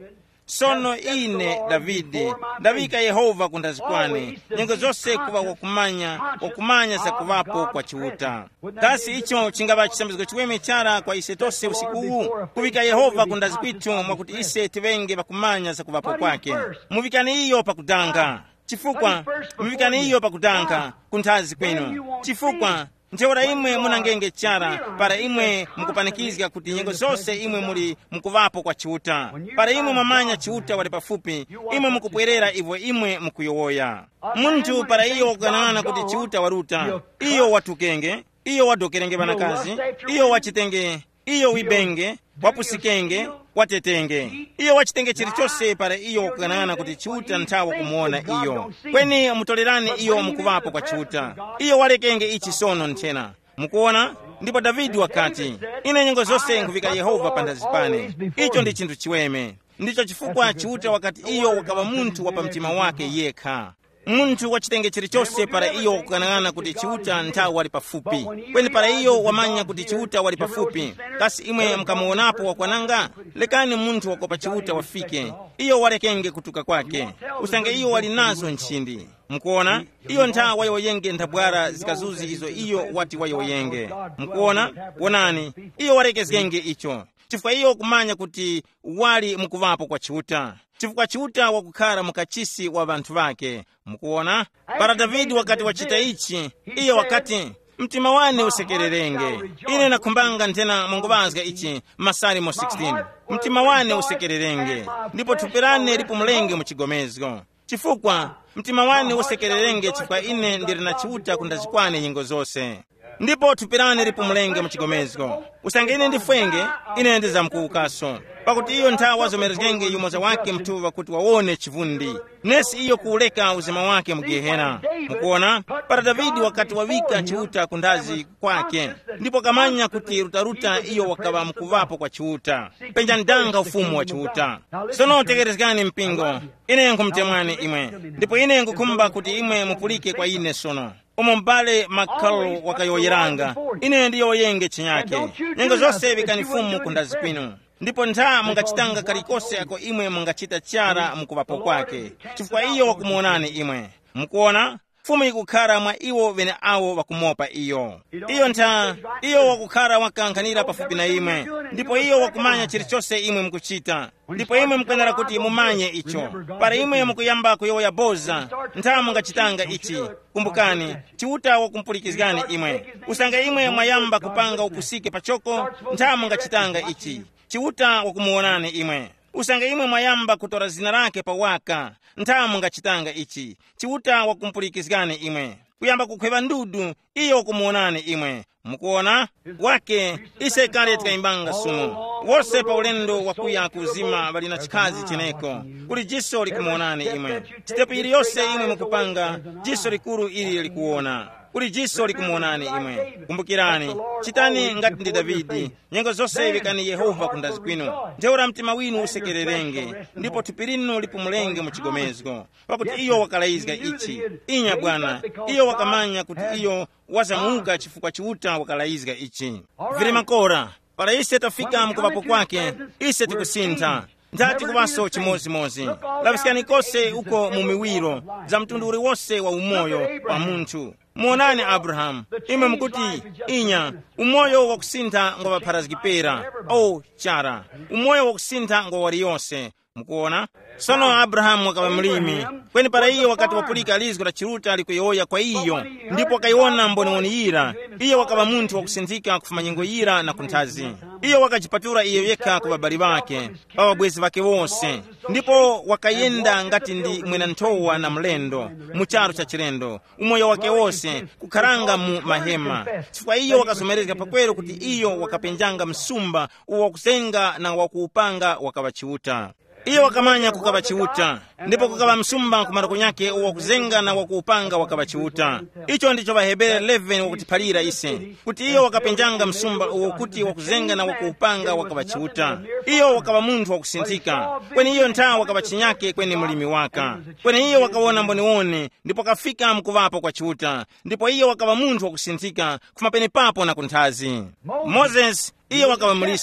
sono ine Davidi ndavika Yehova kundazikwane nyengo zonse kuva wakumanya wakumanya zakuvapo kwa chiuta. Kasi icho chingaba chisambizo chiweme chara kwa ise tose usiku huu kuvika Yehova kundazikwitu mwakuti ise tivenge vakumanya zakuvapo kwake. Muvikani iyo pakudanga chifukwa muvikani iyo pakudanga kuntazi kwenu chifukwa nteora imwe munangenge chara para imwe mukupanikizika kuti nyengo zonse imwe muli mukuvapo kwa chiuta. Para imwe mamanya chiuta wali pafupi imwe mukupwerera ivo imwe mukuyowoya. Muntu para iyo wakuganana kuti chiuta waruta iyo watukenge iyo wadokerenge banakazi iyo wachitenge iyo wibenge wapusikenge watetenge iyo wachitenge chilichose para iyo wakuganana kuti chiuta ntawa kumuona iyo kweni mutolerani iyo mukuvapo kwa chiuta iyo walekenge ichi sono ntena mukuona. Ndipo Davidi wakati ine nyengo zonse nkuvika Yehova pandazipane icho ndi chinthu chiweme. Ndicho chifukwa chiuta wakati iyo wakava muntu wapa mtima wake yekha. Muntu wachitenge chilichose para iyo wakuganana kuti chiuta ntawa wali pafupi kweni para iyo wamanya kuti chiuta wali pafupi. Kasi imwe mkamuonapo wakwananga lekani muntu wakopa chiuta wafike iyo walekenge kutuka kwake usange iyo wali nazo nchindi. Mkuona iyo ntawa wayoyenge ntabwara zikazuzi izo iyo wati wayoyenge. Mkuona wonani iyo warekezgenge icho chifukwa iyo kumanya kuti wali mukuvapo kwa chiuta chifukwa chiuta wakukhala mukachisi wa bantu vake. Mkuona para Davidi wakati wachita ichi iyo wakati mtima wane usekererenge. Ine nakumbanga ntena munguvazga ichi Masalimo sixteen mtima wane usekererenge ndipo tupirane lipo mulenge muchigomezgo chifukwa mtima wane usekererenge chifukwa ine ndiri na chiuta kundazikwane nyengo zonse ndipo tupirane lipo mulenge muchigomezgo usange ine ndifwenge ine ndiza mkuukaso pakuti iyo nthawa zomerezgenge yumoza wake mtuva kuti waone chivundi nesi iyo kuuleka uzima wake mugehena. Mukuona para Davidi wakati wavika chiuta kundazi kwake ndipo kamanya kuti rutaruta iyo wakava mkuvapo kwa chiuta penja ndanga ufumu wa chiuta. Sono tegerezgani mpingo ine nkumtemwani imwe ndipo ine nkukumba kuti imwe mupulike kwa ine sono umo mbale makalo wakayoyeranga ine ndiyo yenge chinyake nyengo zonse vikanifumu kundazi kwinu ndipo ntha mungachitanga kalikose ako imwe mungachita chara mukuvapo kwake chifukwa iyo wakumuonani imwe. Mukuona fumu ikukhala mwa iwo vene awo wakumopa iyo iyo ntha iyo wakukhala wakankanira pafupi na imwe ndipo iyo wakumanya chilichose imwe mukuchita ndipo imwe mukwenera kuti mumanye icho para imwe mukuyamba kuyoya boza ntha mungachitanga ichi. Kumbukani chiuta wakumpulikizgani imwe usanga imwe mwayamba kupanga upusike pachoko ntha mungachitanga ichi chiuta wakumuonani imwe usanga imwe mwayamba kutora zina lake pawaka ntha mungachitanga ichi chiuta wakumpulikizgani imwe kuyamba kukhweva ndudu iyo wakumuonani imwe. Mukuona wake ise kale tikaimbanga sumu wose pa ulendo wakuya kuzima bali na chikazi cheneko kuli jiso likumuonani imwe chitepu ili yose imwe mukupanga jiso likuru ili likuona kuli jiso likumuonani imwe. Kumbukirani chitani ngati ndi Davidi nyengo zonse vikani Yehova kundazi kwinu nteura mtima winu usekererenge ndipo tupirinu lipo mulenge muchigomezgo pakuti iyo wakalaizga ichi inya Bwana iyo wakamanya kuti iyo wazamuka chifukwa chiuta wakalaizga ichi. Vile makora para ise tafika mkuvapo kwake ise tikusintha ndati kuvaso chimozimozi lavisikani kose uko mumiwiro za mtunduri wose wa umoyo wa muntu. Muonani Abraham imwe mkuti inya umoyo wakusintha ngwa parazgipera o chara umoyo wakusintha ngwa wali yose. Mukuona sono Abraham wakava mlimi kweni para iyo wakati wapulika alizgo la chiruta alikuyoya kwa iyo ndipo wakaiona mboniwoniira iyo wakava muntu wakusinthika kufuma nyengo yira na kuntazi iyo wakajipatura iyo yeka kubabali wake bababwezi wake wose ndipo wakayenda ngati ndi mwena ntowa na mlendo mucharo cha chilendo umoyo wake wose kukaranga mu mahema chifukwa iyo wakasomerezeka pakwelo kuti iyo wakapenjanga msumba uwakusenga na wakuupanga wakava chiuta. Iyo wakamanya kukava chiuta ndipo kukava msumba kumara kunyake uwakuzenga na wakuupanga wakava chiuta. Icho ndicho Vahebere eleven wakutipalira ise kuti iyo wakapenjanga msumba uwakuti wakuzenga na wakuupanga wakava chiuta. Iyo wakava muntu wakusinthika kweni iyo ntha wakava chinyake kweni mulimi waka kweni iyo wakawona mboniwone ndipo kafika mkuvapo kwa chiuta ndipo iyo wakava muntu wakusinthika kumapene papo na kunthazi. Moses iyo wakava muliska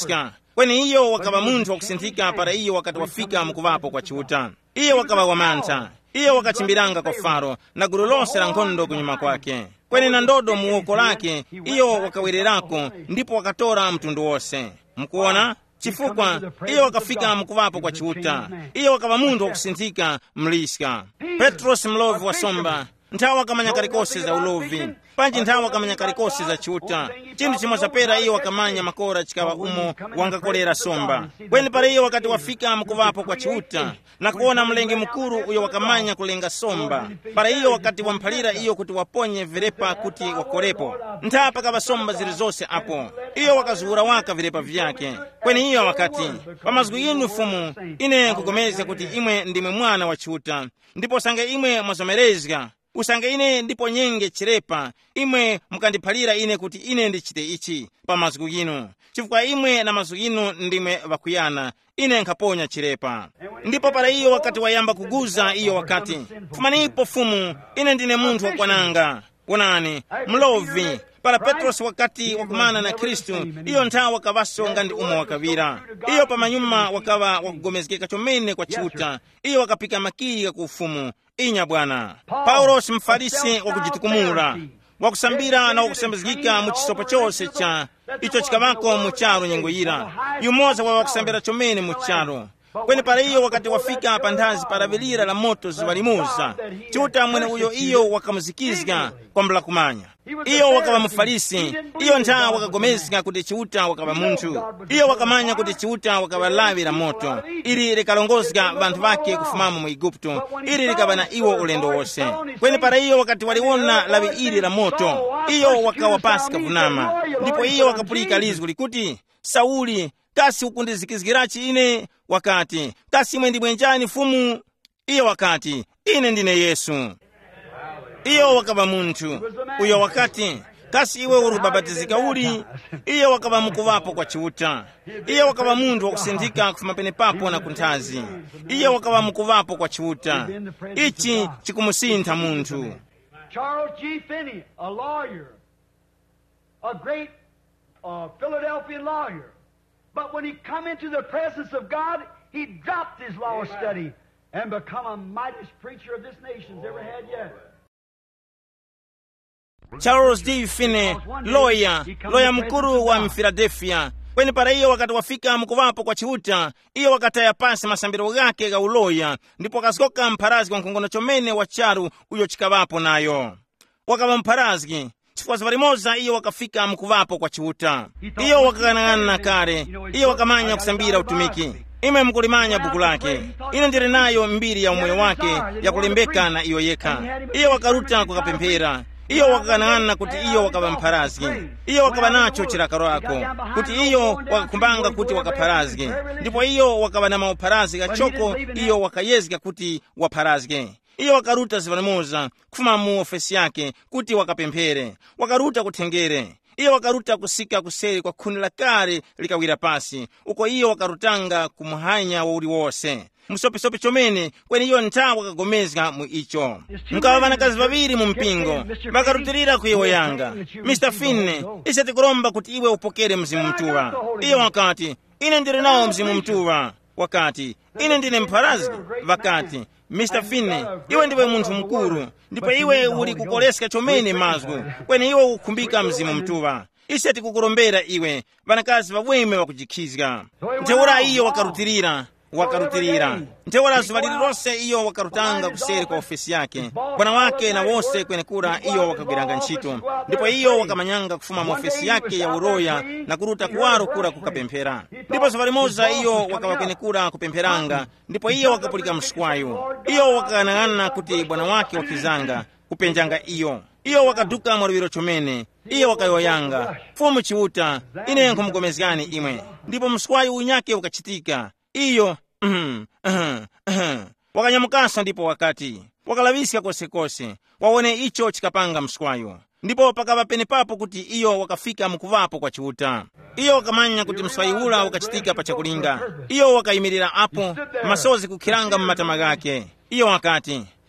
kweni iyo wakava munthu wakusinthika para iyo wakati wafika mukuvapo kwa chiuta. Iyo wakava wamantha, iyo wakachimbiranga kwa Faro na gulu lonse la nkhondo kunyuma kwake, kweni na ndodo muwoko lake iyo wakawererako, ndipo wakatora mtundu wonse. Mkuona chifukwa iyo wakafika mukuvapo kwa chiuta, iyo wakava munthu wakusinthika mliska. Petros mlovi wa somba nthawi wakamanya kalikosi za ulovi, panji nthawi wakamanya kalikosi za chiuta. Chinthu chimwe chapera iyo wakamanya makora chikawa umo wangakolera somba. Kweni pale iyo wakati wafika mukuvapo kwa chiuta na kuona mlengi mkuru uyo wakamanya kulenga somba, pale iyo wakati wamphalira iyo kuti waponye vilepa kuti wakolepo. Nthawi pakava somba zili zonse apo, iyo wakazuhura waka vilepa vyake. Kweni iyo wakati pamazgu inu mfumu, ine nkugomeza kuti imwe ndimwe mwana wa chiuta, ndipo sange imwe mwazomerezga. Usange ine ndipo nyenge chilepa, imwe mukandiphalira ine kuti ine ndichite ichi pa mazgu inu, chifukwa imwe na mazgu inu ndimwe vakuyana, ine nkaponya chilepa. Ndipo para iyo wakati wayamba kuguza iyo wakati, fumanipo fumu, ine ndine munthu wakwananga. Onani mlovi para Petros wakati wakumana na Kristu, iyo nthawi wakavaso ngandi umo wakavira. Iyo pamanyuma wakava wakugomezekeka chomene kwa chiuta, iyo wakapika makiri ku ufumu. Inya Bwana Paulo mfarisi wakujitukumula, wakusambira na wakusambizikika mu chisopo chose cha icho chikavako mu charo nyengo yira, yumoza wa wakusambira chomene mu charo. Kweni para iyo wakati wafika panthazi para vilira la moto zivalimuza, chiuta mwene uyo iyo wakamuzikizga kwa mbula kumanya. Iyo wakava mfarisi, iyo nthawi wakagomezeka kuti chiuta wakava munthu, iyo wakamanya kuti chiuta wakava lavi la moto, ili likalongozga vanthu vake kufumamo mu Igupto, ili likava na iwo ulendo wonse. Kweni para iyo wakati waliona lavi ili la moto, iyo wakawa pasi kavunama, ndipo iyo wakapulika lizgu likuti, Sauli, kasi ukundizikizgirachi ine? Wakati kasi imwe ndimwe njani fumu? Iyo wakati ine ndine Yesu. Iyo wakava munthu uyo wakati kasi iwe urubabatizika uli? Iyo wakava mukuvapo kwa chiuta. Iyo wakava munthu wakusinthika kufuma pene papo na kunthazi. Iyo wakava mukuvapo kwa chiuta. Ichi chikumusintha munthu. Charles G. Finney, a lawyer, a great uh, Philadelphia lawyer. But when he come into the presence of God, he dropped his law study and become a mightiest preacher of this nation's ever had yet. Charles D. Finney, lawyer, lawyer mkuru wa Philadelphia. Kweni para iyo wakati wafika mukuvapo kwa chiuta, iyo wakataya pasi masambiro gake ga uloya, ndipo wakasikoka mpharazgi wa nkongono chomene wa charu uyo chikavapo nayo. Wakava mpharazgi, chifukwa zivalimoza iyo wakafika mukuvapo kwa chiuta. Iyo wakakanang'ana na kale, iyo wakamanya kusambira utumiki. Imwe mkulimanya buku lake, ine ndiri nayo mbiri ya umoyo wake ya kulembeka na iyo yeka. Iyo wakaruta kukapemphera, iyo wakakanang'ana kuti iyo wakava mpharazgi, iyo wakava nacho chilakaro lako, kuti iyo wakakumbanga kuti wakapharazgi, ndipo iyo wakava na maupharazgi gachoko, iyo wakayezga kuti wapharazgi. Iyo wakaruta zivalimoza kufuma mu ofesi yake kuti wakapemphere, wakaruta kuthengere. Iyo wakaruta kusika kuseri kwa khuni la kale likawira pasi, uko iyo wakarutanga kumuhanya wa uli wose. Musopesope chomene kweni iyo nthawi wakagomezga mu icho. Mukava vanakazi vaviri mu mpingo, vakarutirira kuiwo yanga, Mister Finney, ise tikulomba kuti iwe upokere mzimu mtuwa. Iyo wakati, ine ndiri nawo mzimu mtuwa. Wakati, ine ndine mpharazgi. Vakati, Mister Finney, iwe ndiwe munthu mkuru, ndipo iwe uli kukoleska chomene mazgu, kweni iwe ukhumbika mzimu mtuwa. Ise tikukulombera iwe, vanakazi vaweme wakujikhizga. Ntheura iyo wakarutirira, wakarutirira. Ntheura zuvalili lonse iyo wakarutanga kuseri kwa ofesi yake. Bwana wake na wose kwenekura iyo wakagwiranga ntchito. Ndipo iyo wakamanyanga kufuma mu ofesi yake ya uroya na kuruta kuwaro kura kukapemphera. Ndipo zuvalimoza iyo wakawakwenekura kupempheranga, ndipo iyo wakapulika msukwayo. Iyo wakakanang'ana kuti bwana wake wakizanga kupenjanga iyo. Iyo wakaduka mwaluwiro chomene, iyo wakayoyanga, fumu chiuta, ine nkumugomezgani imwe. Ndipo msukwayo unyake ukachitika. Iyo, mhm, mhm, mhm. Wakanyamukasa ndipo wakati, wakalavisika kose kose, wawone icho chikapanga msukwayo. Ndipo pakava pene papo kuti iyo wakafika mukuvapo kwa chiuta. Iyo wakamanya kuti msukwayo ula ukachitika pa chakulinga. Iyo wakayimirira apo, masozi kukhiranga mmatama gake. Iyo wakati,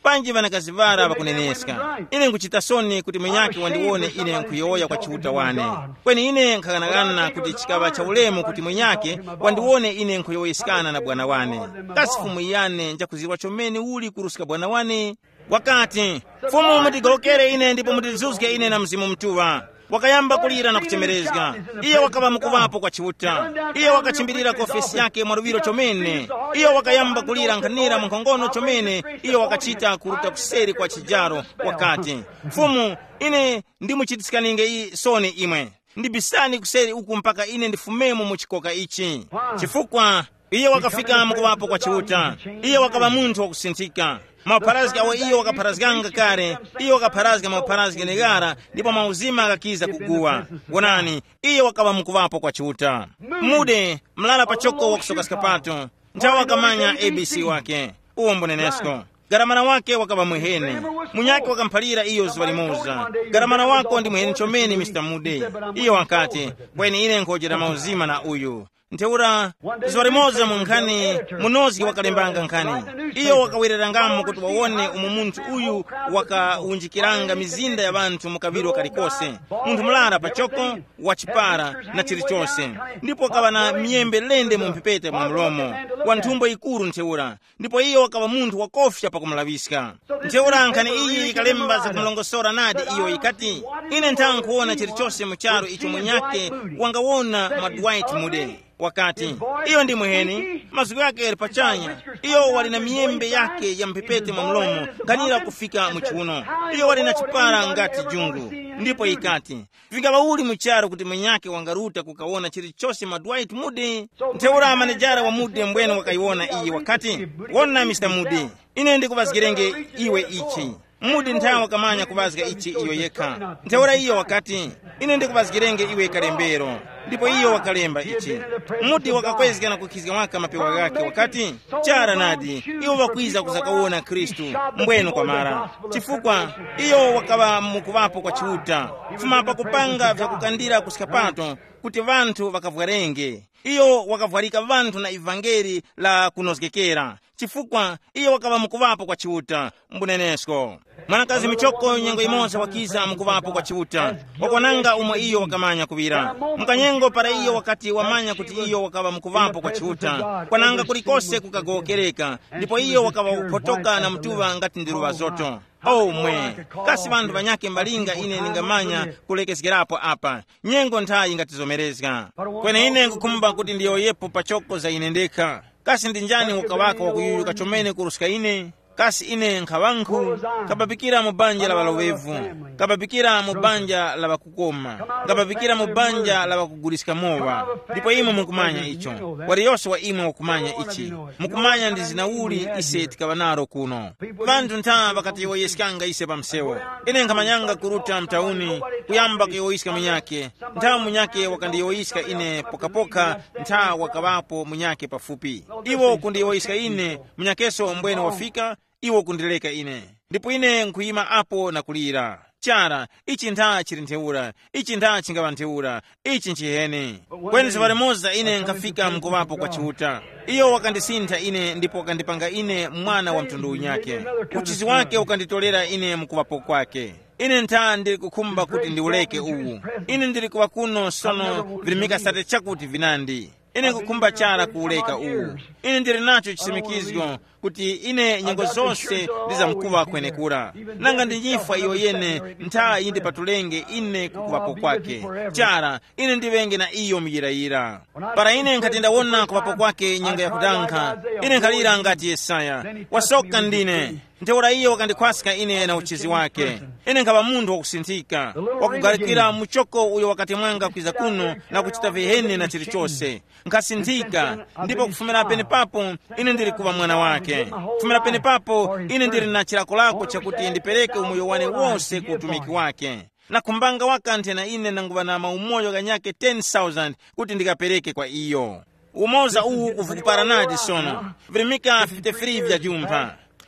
panji vanakazi vara vakuneneska. Ine nkuchita soni kuti mwenyake wandione ine nkuyoya kwa chiuta wane. Kweni ine nkakanakana kuti chikava cha ulemu kuti mwenyake wandione ine nkuyoyesikana na bwana wane. Kasi fumu iyane njakuziwa chomeni uli kurusika bwana wane. Wakati fumu mutigolokere ine ndipo mutizuzike ine na mzimu mtuwa. Wakayamba kulira na kuchemerezga. Iye wakaba mukuvapo kwa chiuta. Iye wakachimbirira kwa ofesi yake mwaruviro chomene. Iye wakayamba kulira nkanira mkongono chomene. Iye wakachita kuruta kuseri kwa chijaro. Wakati fumu ine ndimuchitisikanenge i soni imwe. Ndibisani kuseri uku mpaka ine ndifumemo muchikoka ichi. Chifukwa iye wakafika mukuvapo kwa chiuta. Iye wakaba muntu wakusintika. Mauparazga awo iyo wakaparazganga kare. Iyo wakaparazga mauparazga negara. Ndipo mauzima akakiza kuguwa. Gonani iyo wakaba mukuvapo kwa chiuta. Mude mlala pachoko wakusoka skapato. Ntawa wakamanya A B C wake. Uwo mbonenesko. Garamana wake wakaba mwehene. Munyake wakampalira iyo zwalimoza. Garamana wako ndi mwehene chomeni mister Mude. Iyo wakati kweni ine nkojera mauzima na uyu. Nteura zwalimoza munkani munozi wakalembanga nkani. Iyo wakawirira ngamo kuti waone umumuntu uyu wakaunjikiranga mizinda ya bantu mukaviro kalikose. Muntu mlara pachoko wachipara na chilichose. Ndipo wakaba na miembe lende mumpipete mwamulomo. Wantumbo ikuru nteura. Ndipo iyo wakaba muntu wakofya pa kumulaviska. Nteura nkani iyi ikalemba za kumlongosora nadi iyo ikati. Ine ntangu kuona chilichose mcharo icho mwenyake wangawona Dwight Mude. Wakati iyo ndi mweheni mazuku yake elipachanya. Iyo walina miembe yake ya mpipete mwamulomo kanira kufika mchiuno. Iyo walina chipara ngati jungu. Ndipo ikati vikaba uli mcharo kuti mwenyake wangaruta kukawona chilichose Dwight Mude. Nteura manejara wa Mude mbwenu wakaiwona iyi wakati wona mister Mude ine ndi kuvazigirenge iwe ichi. Mude ntawa kamanya kuvazga ichi iyo yeka. Nteura iyo wakati ine ndi kuvazigirenge iwe kalembero. Ndipo iyo wakalemba ichi. Mude wakakwezga na kukizga waka mapewa gake wakati chara nadi. Iyo wakwiza kuzakawona Kristu mbwenu kwa mara. Chifukwa iyo wakaba mukuvapo kwa chiuta. Fumapa kupanga vya kukandira kuskapato kuti vantu vakavwarenge. Iyo wakavwarika vantu na ivangeri la kunozgekera. Chifukwa iyo wakaba mukuvapo kwa chiuta mbunenesko. Mwanakazi michoko nyengo imoza wakiza mukuvapo kwa chiuta. Wakonanga umwe iyo wakamanya kuvira. Mkanyengo para iyo wakati wamanya kuti iyo wakaba mukuvapo kwa chiuta. Kwananga kulikose kukagokereka. Ndipo iyo wakaba upotoka na mtuva ngati ndiruwa zoto. Oh mwe, kasi vandu vanyake mbalinga ine ningamanya kulekesigerapo apa. Nyengo ntayi ngatizomerezga. Kwene ine ngukumba kuti ndiyo yepo pachoko za inendeka. Kasi ndinjani wakawaka wakuyuyuka chomene kurusika ine. Kasi ine nkawanku kababikira mubanja la balowevu, kababikira mubanja la bakukoma, kababikira mubanja la bakugurisika mowa. Ndipo imo mukumanya icho. Wari yose wa imo mukumanya ichi. Mukumanya ndizinauli ise tikabanaro kuno. Vantu ntaa wakati yoyesikanga ise pamsewo. Ine nkamanyanga kuruta mtauni kuyamba kuyoyisika munyake. Ntaa munyake wakandi yoyisika ine pokapoka ntaa wakawapo munyake pafupi. Iwo kundi yoyisika ine munyakeso mbwene wafika. Iwo kundileka ine. Ndipo ine nkuima apo na kulira. Chara, ichi ntaa chiri nteura. Ichi ntaa chingava nteura. Ichi nchihene. Kweni zivare moza ine nkafika mkuvapo kwa chiuta. Iyo wakandisinta ine ndipo wakandipanga ine mwana wa mtundu unyake. Uchizi wake wakanditolera ine mkuvapo kwake. Ine ntaa ndiri kukumba kuti ndiuleke uwu. Ine ndiri kuwa kuno sono vilimika sate chakuti vinandi. Ine kukumba chara kuuleka uwu. Ine ndiri nacho chisimikizgo kuti ine nyengo zonse ndiza mkuva kwene kura. Nanga ndinyifa iyo yene ntaa indi patulenge ine kukuvapo kwake. Chara, ine ndivenge na iyo mjirayira. Para ine nkatenda wona kuvapo kwake nyenga ya kudanka. Ine nkalira ngati Yesaya. Wasoka ndine. Nteura iyo wakandikwasika ine na uchizi wake. Ine nkaba mundu wakusintika. Wakugarikira muchoko uyo wakati mwanga kwiza kuno na kuchita vihene na chilichose. Nkasintika. Ndipo kufumira pene papo ine ndiri kuwa mwana wake. Kufumira pene papo ine ndiri na chilako lako chakuti ndipeleke umoyo wane wose kutumiki wake. Na kumbanga wakante na ine nanguwa na maumoyo ganyake ten thousand kuti ndikapeleke kwa iyo. Umoza uu kufukuparanadi sono. Virimika fifty three vya jumpa.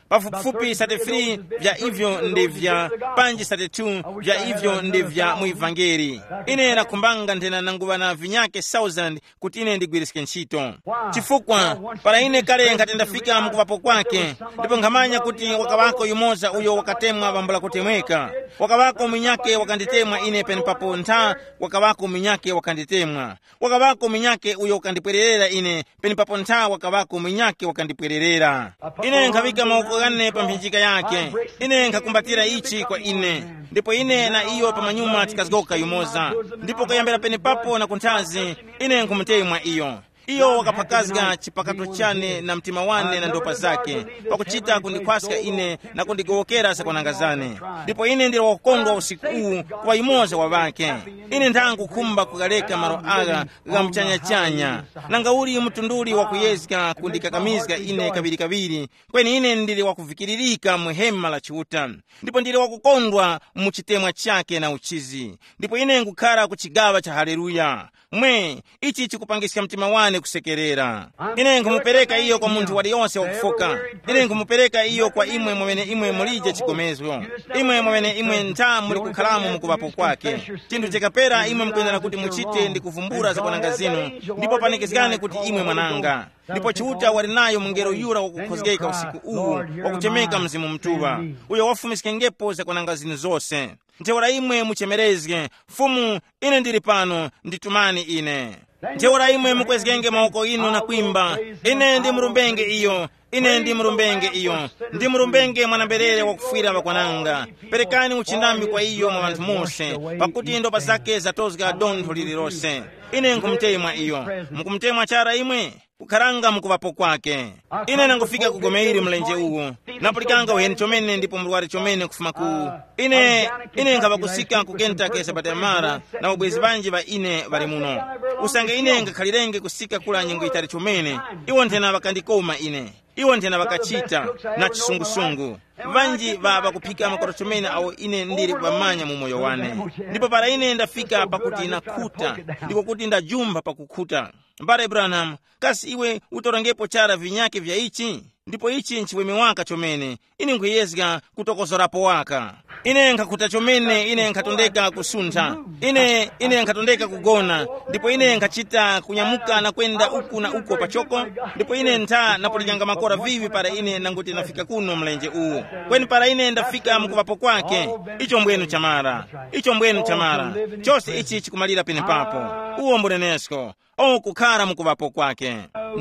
pafupifupi thirty three vya ivyo ndi vya panji thirty two vya ivyo ndi vya muivangeli. Ine nakumbanga ndena nanguva na vinyake thousand kuti ine ndigwirisike ntchito, chifukwa para ine kale ngati ndafika mkuvapo kwake ndipo ngamanya kuti wakawako yumoza uyo wakatemwa bambula kutemweka, wakawako minyake wakanditemwa ine penipapo ntha, wakawako minyake wakanditemwa, wakawako minyake uyo wakandipwererera ine penipapo ntha, wakawako minyake wakandipwererera. Ine nkavika mauko gane pa mphinjika yake, ine nkakumbatira ichi kwa ine, ndipo ine na iyo pamanyuma tikazigoka yumoza, ndipo kayambira penipapo na kunthazi ine nkumutemwa iyo. Iyo wakapakazga chipakato chane na mtima wane na ndopa zake pakuchita kundikwasika ine na kundigowokera sakwanangazane. Ndipo ine ndilo wakukondwa usiku huu kwa imoza wabake. Ine ndangu kumba kugaleka maro aga ga mchanya-chanya, nanga uli mtunduli wakuyezika kundikakamizga ine kabiri kabiri, kweni ine ndili wakuvikiririka muhema la chiuta. Ndipo ndili wakukondwa muchitemwa chake na uchizi. Ndipo ine ngukara kuchigawa cha haleluya. Mwe, ichi chikupangisika mtima wane kusekerera. Ine nkumupereka iyo kwa muntu waliyonse wakufoka. Ine nkumupereka iyo kwa imwe mwene imwe mulije chikomezwo. Imwe mwene imwe nta muli kukhalamu mukuvapo kwake. Chindu chekapera imwe mkwendana kuti muchite ndi kuvumbura za kwananga zinu, ndipo panikizikane kuti imwe mwananga. Ndipo chiuta walinayo mungero yura wakukhozgeka usiku uwu wakuchemeka mzimu mtuwa uyo wafumisike ngepo za kwananga zinu zose. Nteora imwe muchemerezge, fumu ine ndiri pano nditumani ine. Nteora imwe mukwezgenge maoko inu na kuimba, ine ndi murumbenge iyo, ine ndi murumbenge iyo, ndi murumbenge mwanamberere wakufira wakwananga. Perekani uchindambi kwa iyo mwa vantu mose, pakuti ndo pasake za tozga dontho lilirose. Ine nkumtemwa iyo, mkumtemwa chara imwe kukaranga mukuvapo kwake. Ine nangufika kugomeiri mlenje uwo, napulikanga uheni chomene ndipo mruwari chomene kufuma kuu. Ine, ine nkava kusika kukenta kesa batamara na ubwezi banji ba ine bali muno. Usange ine ngakhalirenge kusika kula nyengu itari chomene, iwo ntena bakandikoma ine. Iwo ntena bakachita na chisungu-sungu. Vanji baba kupika makoro chomene au ine ndiri bamanya mu moyo wane. Ndipo para ine ndafika pakuti inakuta, ndipo kuti ndajumba pakukuta. Mbare Branham, kasi iwe utorangepo chara vinyake vya ichi? Ndipo ichi nchiwemi waka chomene, ine nkuyezga kutokozorapo waka. Ine nkakuta chomene, ine nkatondeka kusunta. Ine, ine nkatondeka kugona. Ndipo ine nkachita kunyamuka na kwenda uku na uko pachoko. Ndipo ine nta napolijanga makora vivi para ine nanguti nafika kuno mlenje uu. Kweni para ine ndafika mkuvapo kwake, icho mbwenu chamara. Icho mbwenu chamara. Chose ichi chikumalira pene papo. Uo mburenesko. O kukara mkuvapo kwake.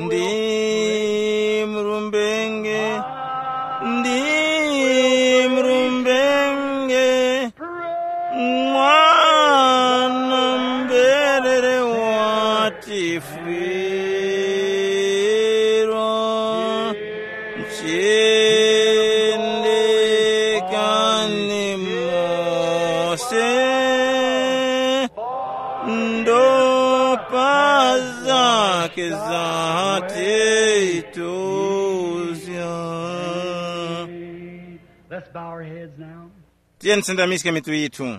Ndi mrumbenge, ndi mrumbenge, mwana mberere watifiro, chindekani mose, ndopa zake zate ituzya. Let's bow our heads now. Tieni tsendamiske mitu yitu.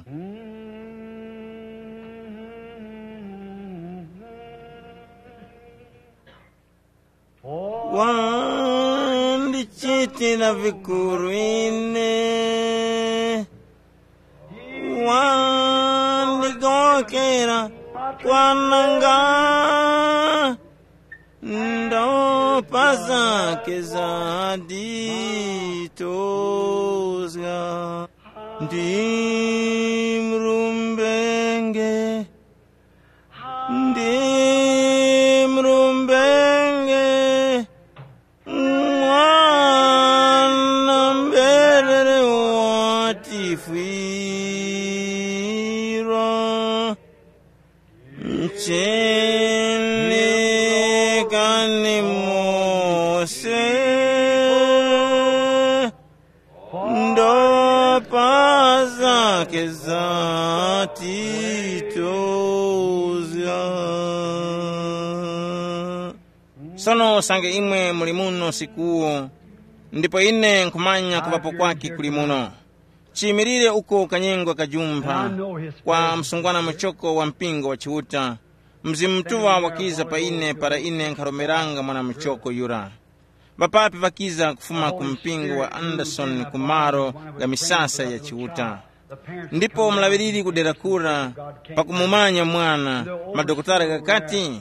Wandichitira vikuru ine, wandigokera kwananga, ndopa zake zaditozga. Ndi mrumbenge, ndi mrumbenge, mwana mberere watifiro, mchenekani mose, ndopa zake zatitozya. Sono sange imwe muli muno sikuwo, ndipo ine nkumanya kuvapo kwake kuli muno. Chimirire uko kanyengo kajumba, kwa msungwana mchoko wa mpingo wa chiuta, mzimu mtuwa wakiza pa ine para ine nkaromeranga mwana mchoko yura. vapapi vakiza kufuma ku mpingo wa Anderson kumaro ga misasa ya chiuta. Ndipo mlaviriri kuderakura pakumumanya mwana madokotara kakati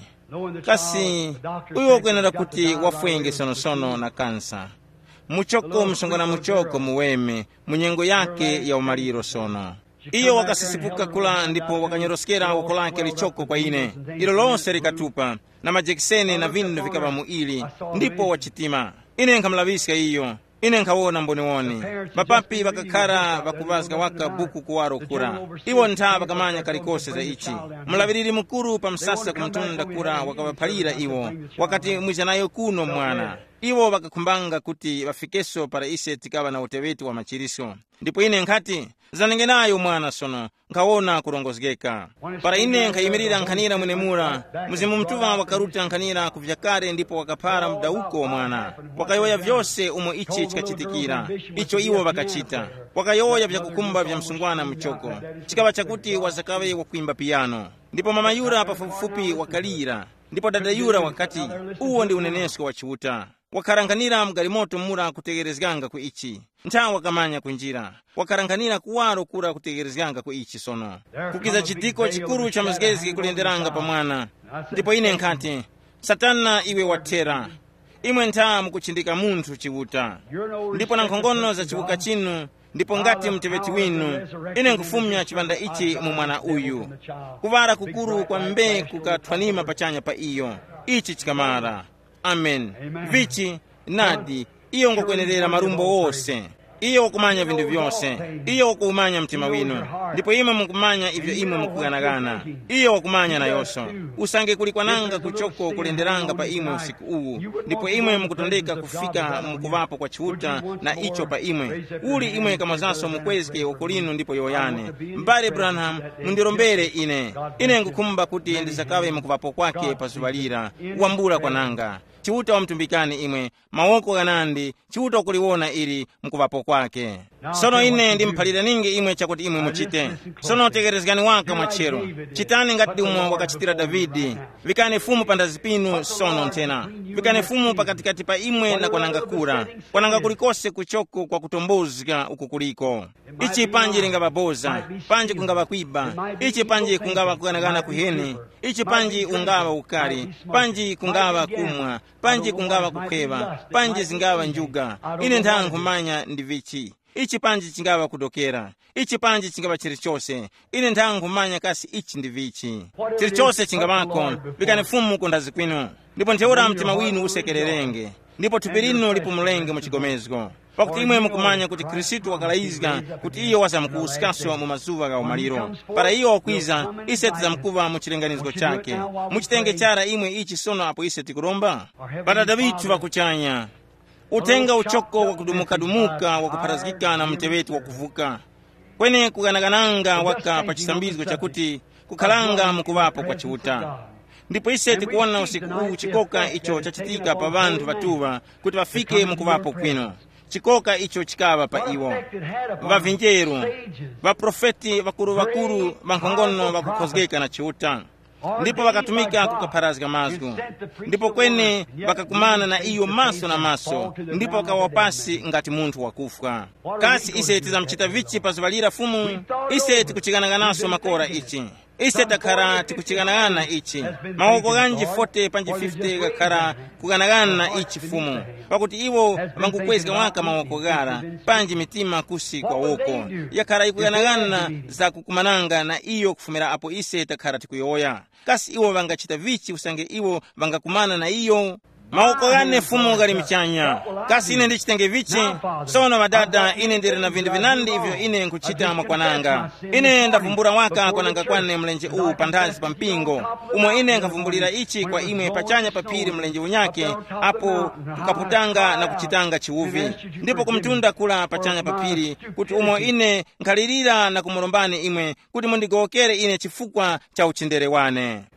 kasi uyo kwenera kuti wafwenge sonosono na kansa. Muchoko msongona muchoko muweme munyengo yake ya umaliro sono. Iyo wakasisipuka kula ndipo wakanyoroskera uko lake lichoko kwa ine. Ilo lonse likatupa na majekiseni na vindu vikaba muili ndipo wachitima. Ine nkamlavisika iyo. Ine nkawona mboniwoni. Mapapi bakakara bakuvazika waka buku kuwaro kura. Iwo nta bakamanya kalikose za ichi. Mulaviriri mukuru pa msasa kumtunda kura wakawapalira iwo. Wakati mwijanayo kuno mwana. Iwo bakakumbanga kuti bafikeso para ise tikaba na uteweti wa machiriso. Ndipo ine nkati zanengenayo mwana sono nkawona kurongozgeka. Para ine nkayimirira nkanira mwenemura. Muzimu mtuva wakaruta nkanira kuvyakare ndipo wakapara mdauko wa mwana. Wakayoya vyose umo ichi chikachitikira. Icho iwo bakachita. Wakayoya vya kukumba vya msungwana mchoko. Chikaba chakuti wazakawe wakuimba piano. Ndipo mama yura pafufupi wakalira. Ndipo dada yura wakati uwo ndi unenesko wa chiuta. Wakaranganira mgalimoto mura kutegerezganga ku ichi. Nta wakamanya kunjira. Wakaranganira kuwaro kura kutegerezganga ku ichi sono. Kukiza chitiko chikuru cha mazgezi kulenderanga pa mwana. Ndipo ine nkati satana iwe watera. Imwe nta mukuchindika muntu chiuta. Ndipo na nkhongono za chibuka chinu. Ndipo ngati mteveti winu ine nkufumya chipanda ichi mu mwana uyu. Kuvara kukuru kwa mbe kukathwanima pachanya pa iyo. Ichi chikamara. Amen. Vichi nadi iyo ngokwenerera marumbo wose. Iyo wakumanya vindu vyose. Iyo wakumanya mtima winu. Ndipo imwe mukumanya ivyo imwe mukuganagana. Iyo wakumanya na yoso. Usange kulikwananga kuchoko kulenderanga pa imwe usiku uu. Ndipo imwe mukutondeka kufika mukuvapo kwa chiuta na icho pa imwe. Uli imwe kamazaso mukwezike okulinu ndipo yoyane. Mbare Branham mundirombere ine. Ine ngukumba kuti ndizakawe mukuvapo kwake pazuvalira. Uambula kwa nanga. Chiuta wa mtumbikani imwe, mawoko ganandi, chiuta ukuliwona ili mkuvapo kwake. Sono ine ndi mpalira ningi imwe chakuti imwe muchite. Sono tegerezgani waka mwachero. Chitani ngati umwe wakachitira Davidi. Vikane fumu pandazipinu sono ntena. Vikane fumu pakatikati pa imwe na kwananga kura. Kwananga kulikose kuchoko kwa kutombozga ukukuliko. Ichi panji lingaba boza. Panji kungaba kuiba. Ichi panji kungaba kuganagana kuheni. Ichi panji ungaba ukari. Panji kungaba kumwa. Panji kungaba kukweva. Panji zingaba njuga. Ine ntanga kumanya ndivichi. Ichi panji chingaba kudokera. Ichi panji chingaba chirichose. Ine ntanga kumanya kasi ichi ndivichi. Chirichose chingabako. Vikane fumu kundazikwinu. Ndipo nteura mtima winu usekererenge. Ndipo tupirino lipo mulenge muchigomezgo. Pakuti imwe mukumanya kuti Kristu wakalaizga kuti iyo wazamkuusikaswa mu mazuva ga umaliro. Para iyo wakwiza iseti zamkuva mu chilenganizgo chake. Muchitenge chara imwe ichi sono apo iseti kuromba. Para Davidu wakuchanya. Utenga uchoko wakudumuka-dumuka wakuparazgika na mtewetu wakuvuka. Kwene kuganagananga waka pachisambizgo chakuti kukalanga mukuvapo kwa chiuta. Ndipo iseti kuona usiku huu chikoka icho chachitika pa vantu vatuva kuti vafike mukuvapo kwino. Chikoka icho chikava pa iwo. Vavinjeru, vaprofeti vakuru vakuru vankhongono vakukhozgeka na chiuta. Ndipo vakatumika kukaparazga mazgu. Ndipo kwene vakakumana na iyo maso na maso. Ndipo wakawapasi ngati muntu wakufwa. Kasi iseti zamchita vichi pazuvalira fumu. Iseti kuchiganaganaso makora ichi. Ise takara tikuchiganagana ichi. Mawoko ganji forty panji fifty kakara kuganagana ichi fumu. Pakuti iwo vangukwezga waka mawoko gara. Panji mitima kusi kwa woko. Yakara ikuganagana za kukumananga na iyo kufumira apo ise takara tikuyoya. Kasi iwo vangachita vichi usange iwo vangakumana na iyo. Mawoko gane fumu gali michanya. Kasi ine ndichitenge vichi. Sono madada ine ndiri na vindu vinandi ivyo ine nkuchita makwananga. Ine ndavumbura waka kwananga kwane mlenje uu pandazi pa mpingo. Umo ine nkavumbulira ichi kwa imwe pachanya papiri mlenje unyake. Apo kukaputanga na kuchitanga chiuvi. Ndipo kumtunda kula pachanya papiri. Kuti umo ine nkalirira na kumurombani imwe. Kuti mundigokere ine chifukwa cha uchindere wane.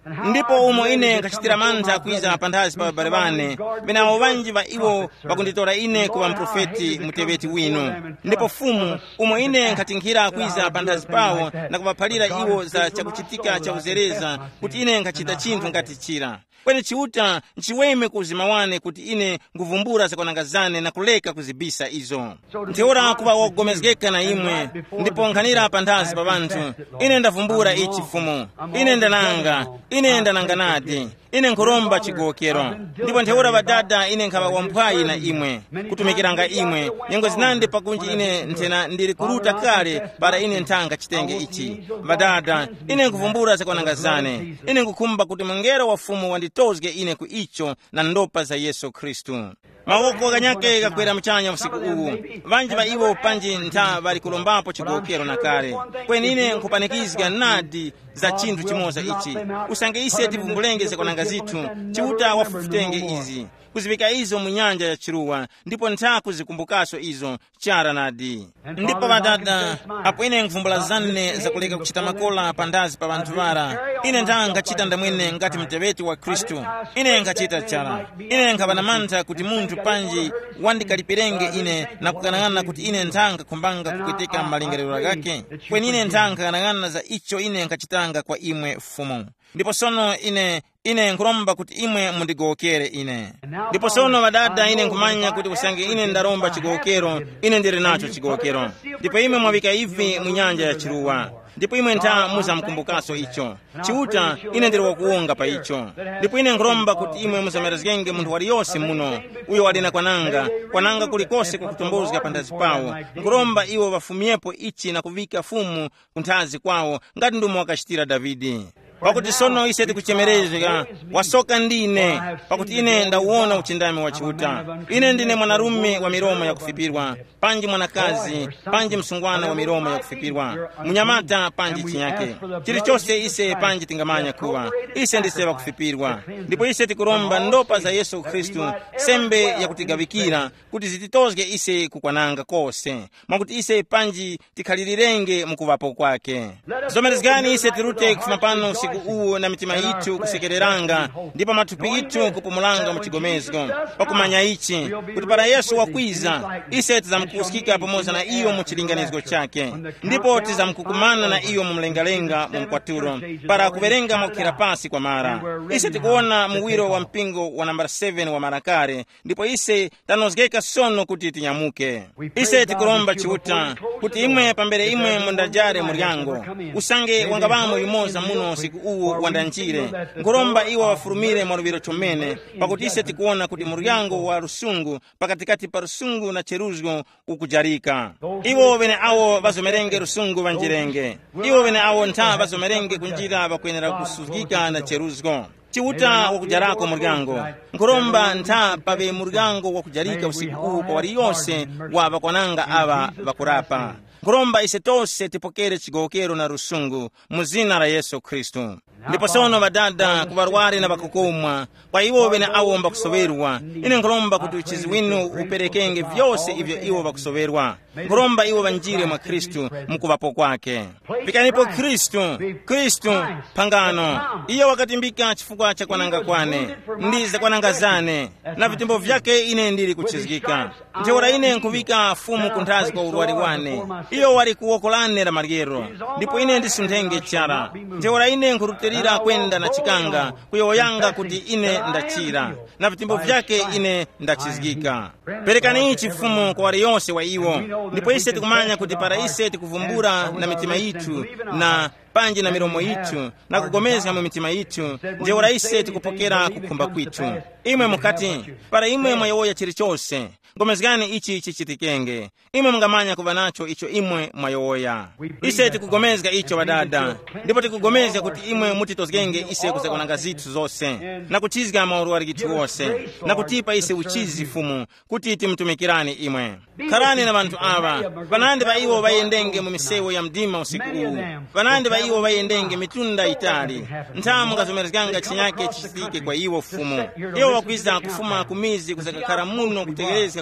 ndipo umo ine nkachitira mantha kwiza panthazi pa abale bane benawo banji ba iwo bakunditora ine kuba mprofeti mutebeti winu. Ndipo fumu umo ine nkatinkhira kwiza panthazi pawo na kubaphalira iwo za chakuchitika cha uzereza kuti ine nkachita chinthu ngati chira. Kweni chiuta nchiweme kuzima wane kuti ine nguvumbura zakwanangazane na kuleka kuzibisa izo. Ntiora kuba wogomezgeka na imwe ndipo nkhanira panthazi pa banthu. Ine ndavumbura ichi fumu. Ine ndananga. Ine ndananganadi. Ine nkuromba chigokero. Ndipo ntiora badada ine nkaba wampwayi na imwe kutumikiranga imwe. Nyengo zinande pakunji ine ntena ndiri kuruta kale para ine ntanga chitenge ichi. Badada ine nkuvumbura zakwanangazane. Ine nkukumba kuti mungero wa fumu wanditozge ine ku icho na ndopa za Yesu Kristu. Mawoko ganyake gakwera mchanya usiku uwu. Vanji ba iwo panji nta bali kulombapo chigokero na kale. Kweni ine nkupanikizga nadi za chinthu chimoza ichi. Usange ise tivumbulenge kwananga zitu. Chiuta wafufutenge izi. Kuzivika izo munyanja ya chiruwa. Ndipo nta kuzikumbukaso izo chara nadi. Ndipo badada apo ine nkuvumbula zane za kuleka kuchita makola pandazi pa bantu vara. Ine nta ngachita ndamwene ngati mtebeti wa Kristu. Ine ngachita chara. Ine nkabanamanta kuti muntu panji wandikalipirenge ine na kukanangana kuti ine ntanga kumbanga kukweteka malingaliro gake. Kweni ine ntanga kanangana za icho ine nkachitanga kwa imwe fumu. Ndipo sono ine ine nkuromba kuti imwe mundigokere ine. Ndipo sono badada ine nkumanya kuti usange ine ndaromba chigokero ine ndiri nacho chigokero. Ndipo imwe mwavika ivi munyanja ya chiruwa. Ndipo imwe nta muza mkumbukaso icho. Chiuta ine ndiri wakuonga pa icho. Ndipo ine nkuromba kuti imwe muzamerezgenge muntu wali yose muno. Uyo walina kwananga. Kwananga kulikose kukutumbuzga pandazi pawo. Nkuromba iwo wafumiepo ichi na kuvika fumu kuntazi kwawo. Ngati ndumu wakashitira Davidi. Pakuti sono ise tikuchemerezga wasoka ndine pakuti ine ndauona uchindami wa chiuta. Ine ndine mwanarume wa miromo ya kufipirwa, panji mwanakazi, panji msungwana wa miromo ya kufipirwa, munyamata panji chinyake. Chili chose ise panji tingamanya kuwa ise ndiseva kufipirwa. Ndipo ise tikuromba ndopa za Yesu Kristu sembe ya kutigabikira kuti zititozge ise kukwananga kose. Mwakuti ise panji tikhalilirenge mukuvapo kwake. Zomerezgani ise tirute kufumapano usiku uwu na mitima itu kusekereranga ndipo matupi itu kupumulanga muchigomezgo pakumanya ichi kuti para Yesu wakwiza ise tizamkusikika pamoza na iyo muchilinganizgo chake. Ndipo tizamkukumana na iyo mumlengalenga mumkwaturo para kuverenga mokira pasi kwa mara. Ise tikuona muwiro wa mpingo wa namba seven wa marakare. Ndipo ise tanozgeka sono kuti tinyamuke. Ise tikuromba chiuta kuti imwe pambere imwe mundajare muryango usange wangabamu yumoza muno siku uwu wandanjire. Nkuromba iwa wafurumire mwarubiro chomene pakuti ise tikuona kuti muryango wa rusungu pakatikati pa rusungu na cheruzgo ukujarika. Iwo bene awo bazomerenge rusungu banjirenge. Iwo bene awo nta bazomerenge kunjira bakwenera kusuzgika na cheruzgo. Chiuta wakujarako muryango. Nkuromba nta pabe muryango wakujarika usiku uwu kwa wali yose wa bakwananga aba bakurapa. Nkuromba ise tose tipokere chigokero na rusungu muzina la Yesu Kristu. Ndipo sono badada kubarwari na bakukumwa kwa iwo bene awomba kusoberwa. Ine nkuromba kuti uchizi winu uperekenge vyose ivyo iwo bakusoberwa. Nkuromba iwo banjire mwa Kristu mukuvapo kwake. Pikanipo Kristu, Kristu pangano. Iyo wakatimbika chifukwa cha kwananga kwane. Ndize kwananga zane. Na vitimbo vyake ine ndiri kuchizgika. Nteora ine nkuvika fumu kuntazi kwa uruwari wane. Iyo wari kuwokolane la margero. Ndipo ine ndisuntenge chara. Nteora ine nkuruterira kwenda na chikanga kuyoyanga kuti ine ndachira. Na vitimbo vyake ine ndachizgika. Perekani ichi fumu kwa wari yose wa iwo. Ndipo ise tikumanya kuti para ise tikuvumbura na mitima itu na panji na miromo itu na kugomeza mu mitima itu njeora ise tikupokera kukumba kwitu. Imwe mukati para imwe mwayoya chiri chose ngomezgani ichi ichi chitikenge. Imwe mungamanya kuva nacho icho imwe mwayoya. Ise tikugomezga icho badada. Ndipo tikugomeza kuti imwe mutitozgenge ise kuzakonanga zitu zose na kuchizga mauruwari gitu wose na kutipa ise uchizi fumu kuti iti mtumikirani imwe. Karani na bantu aba banande ba iwo bayendenge mu misewo ya mdima usiku uwu. Banande ba iwo bayendenge mitunda itali ntamu kazomerezganga chinyake chitike kwa iwo fumu. Iwo wakwiza kufuma kumizi kuzakakara muno kutegerezika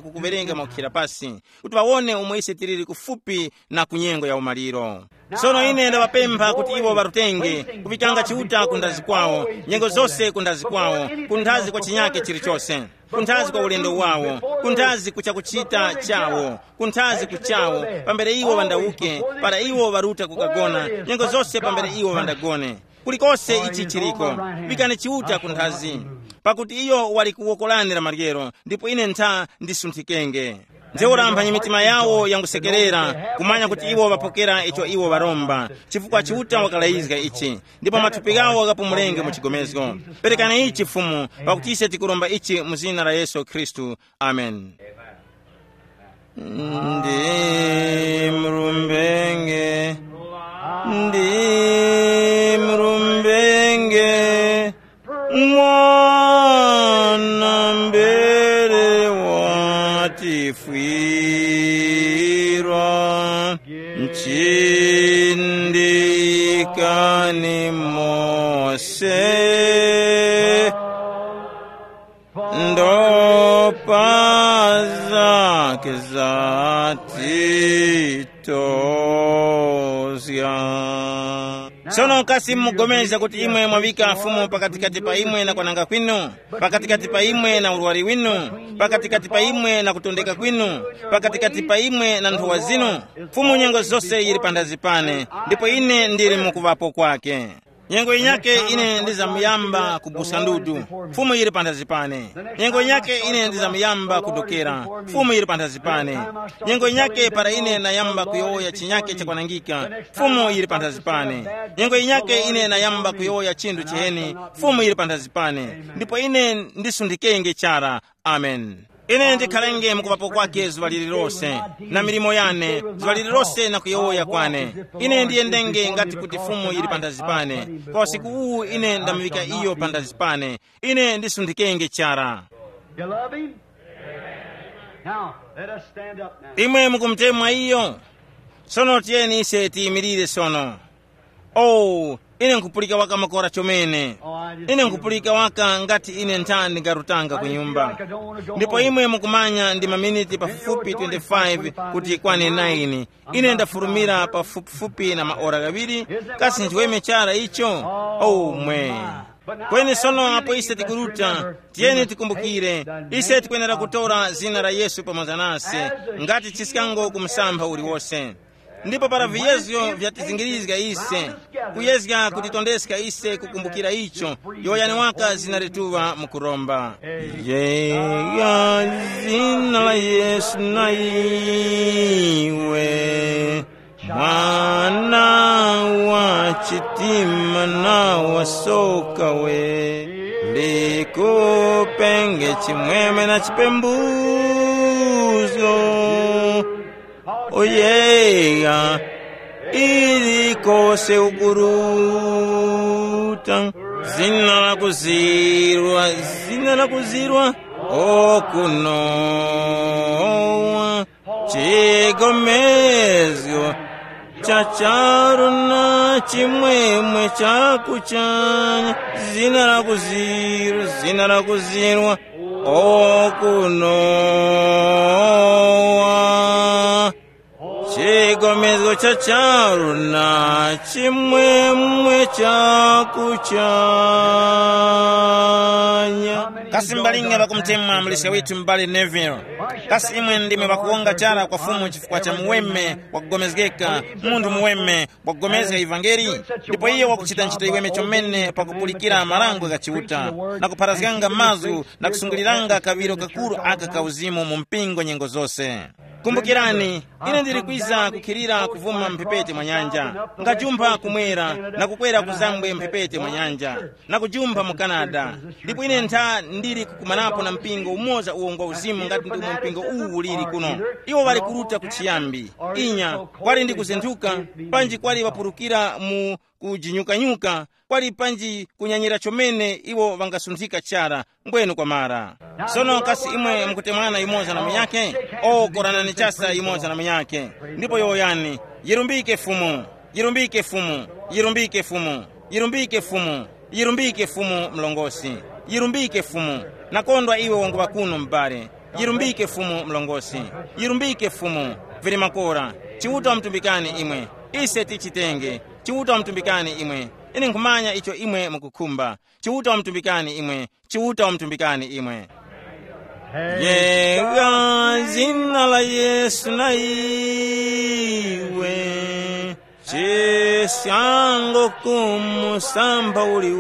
kukuverenga maukhira pasi kuti waone omwe ise tilili kufupi na kunyengo ya umaliro. Sono ine ndawapempha kuti iwo barutenge kupitanga chiuta kundazi kwawo nyengo zonse kundazi kwawo, kunthazi kwa chinyake chilichonse, kunthazi kwa ulendo wawo, kunthazi kuchakuchita chawo, kunthazi kuchawo pambere iwo vandauke, para iwo varuta kukagona nyengo zonse pambere iwo vandagone. Kulikonse ichi chiliko vikane chiuta kunthazi, pakuti iyo wali kuwokolanira maryero, ndipo ine ntha ndisunthikenge. Nzeurampha mitima yawo yangusekerera kumanya kuti iwo vapokera icho iwo varomba, chifukwa chiuta wakalayizga ichi, ndipo mathupi gawo akapumulenge muchigomezgo. Perekane ichi Mfumu, pakuti ise tikulomba ichi mu dzina la Yesu Khristu. Amen. Ndi mrumbenge, ndi mrumbenge, mwana mbere watifwira, nchindikani Mose, ndopa zake zatitozya. Sono kasi mugomeza kuti imwe mwavika Mfumu pakatikati pa imwe na kwananga kwinu, pakatikati pa imwe na ulwali winu, pakatikati pa imwe na kutondeka kwinu, pakatikati pa imwe na nthowa zinu. Mfumu nyengo zonse ili pandazi pane, ndipo ine ndili mukuvapo kwake. Nyengo inyake ine ndizamuyamba kubusa ndudu, Mfumu ili pandazi pane. Nyengo inyake ine ndizamuyamba kudokera, Mfumu ili pandazi pane. Nyengo inyake para ine nayamba kuyoya chinyake cha kwanangika, Mfumu ili pandazi pane. Nyengo inyake ine nayamba kuyoya chindu chiheni, Mfumu ili pandazi pane. Ndipo ine ndisundikenge chara. Amen. Ine ndikhalenge mukuvapo kwake zuva lililonse, na milimo yane zuva lililonse na kuyoya kwane. Ine ndiyendenge ngati kuti Mfumu ili pandazi pane, kwa usiku uwu ine ndamivika iyo pandazi pane. Ine ndisundikenge chara. Imwe mukumtemwa iyo. Sono tiyeni ise tiyimirire sono. Oh, ine nkupulika waka makora chomene. Ine nkupulika waka ngati ine ntani garutanga kunyumba. Ndipo imwe mukumanya ndi maminiti pafupi twenty-five kuti kwane nine. Ine ndafurumira pafupi na maora gaviri, kasi nchiweme chara icho. Oh mwe. Kweni sono apo ise tikuruta, tiyeni tikumbukire, ise tikwenera kutora zina la Yesu pamoja nase, ngati chisikango kumsamba uli wose. Ndipo para viyezyo vyatizingirizga ise, kuyezga kutitondesika ise kukumbukira icho, yoyani waka zinarituwa mukuromba. Yega zina la Yesu na iwe, mwana wa chitima na wasoka we, likupenge chimweme na chipembuzo. Oyega ilikose ukuruta, zina la kuzirwa, zina la kuzirwa okunowa, chigomezyo chacharo na chimwemwe chakuchanya, zina la kuzirwa, zina la kuzirwa okunowa, chigomezyo chacharo na chimwemwe chakuchanya. Kasi mbalinga bakumtemwa mlisa wetu Mbale Neville. Kasi imwe ndime bakuonga chara kwa Mfumu chifukwa cha muweme wakugomezgeka, mundu muweme wakugomezga ivangeli. Ndipo iyo wakuchita nchito iweme chomene pakupulikira marango ga chiuta, na kuparazganga mazu na kusunguliranga kaviro kakuru aka kauzimu mumpingo nyengo zose. Kumbukirani, ine ndilikwiza kukirira kuvuma mpepete mwa nyanja, ngajumba kumwera na kukwera kuzambwe mpepete mwa nyanja, na kujumba mu Canada. Ndipo ine ntha ndili kukumanapo na mpingo umoza uongo uzimu ngati ndi mpingo uwu ulili kuno. Iwo wali kuruta kuchiyambi, inya, kwali ndi kuzentuka, panji kwali wapurukira mu kujinyuka-nyuka, kwali panji kunyanyira chomene iwo vangasunthika chara, mbwenu kwa mara. Sono kasi imwe mkutemwana imoza na mnyake, o koranani chasa imoza na mnyake. Ndipo yoyani, yirumbike Mfumu, yirumbike Mfumu, yirumbike Mfumu, yirumbike Mfumu, yirumbike Mfumu mlongosi, yirumbike Mfumu, nakondwa iwe wongo wakuno mbare. yirumbike fumu mlongosi, yirumbike fumu vili makora, chiuta mtumbikani imwe, ise tichitenge, chiuta mtumbikani imwe, ine nkumanya icho imwe mukukhumba, chiuta mtumbikani imwe, chiuta mtumbikani imwe. Yega zina la Yesu na iwe, chisango kumusamba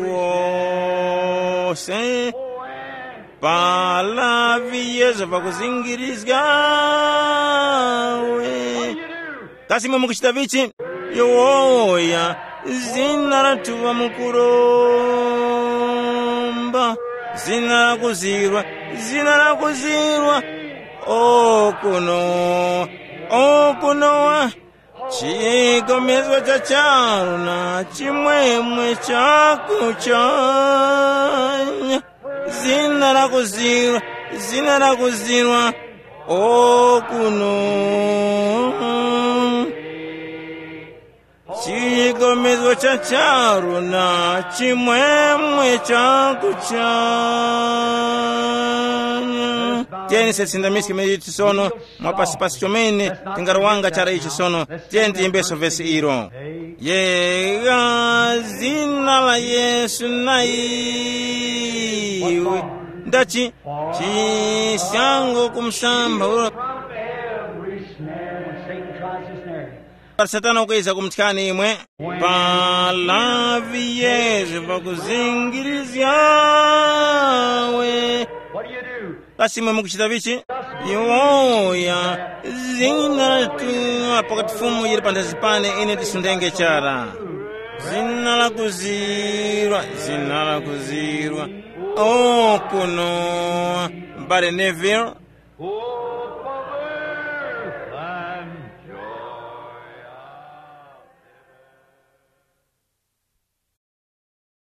uliwose, palavi Yesu vakuzingirizga we. Kasimo mukuchita vichi, yoya zina la tuwa mukuromba, zina la kuzirwa, zina la kuzirwa, okuno, okunowa, chigomezwa cha charuna, chimwemwe chakuchanya, zina la kuzirwa, zina la kuzirwa, okuno, chigomezwa cha charuna, chimwemwe chakuchanya. Tieni setsinda miski meji chisono, mwapasipasi chomene, tingaruwanga chara ichi sono, tieni tiimbeso vesi iro. Yega zina la Yesu na iwe, ndachi, chisango kumsamba uro. Satana ukweza kumtikani imwe, palavi Yesu vakuzingirizya we. Lasimwe mukuchita vichi, yoya zina tu apokati fumu yiri pandazi pane ine tisundenge chara, zina la kuzirwa, zina la kuzirwa, okuno Mbale Neville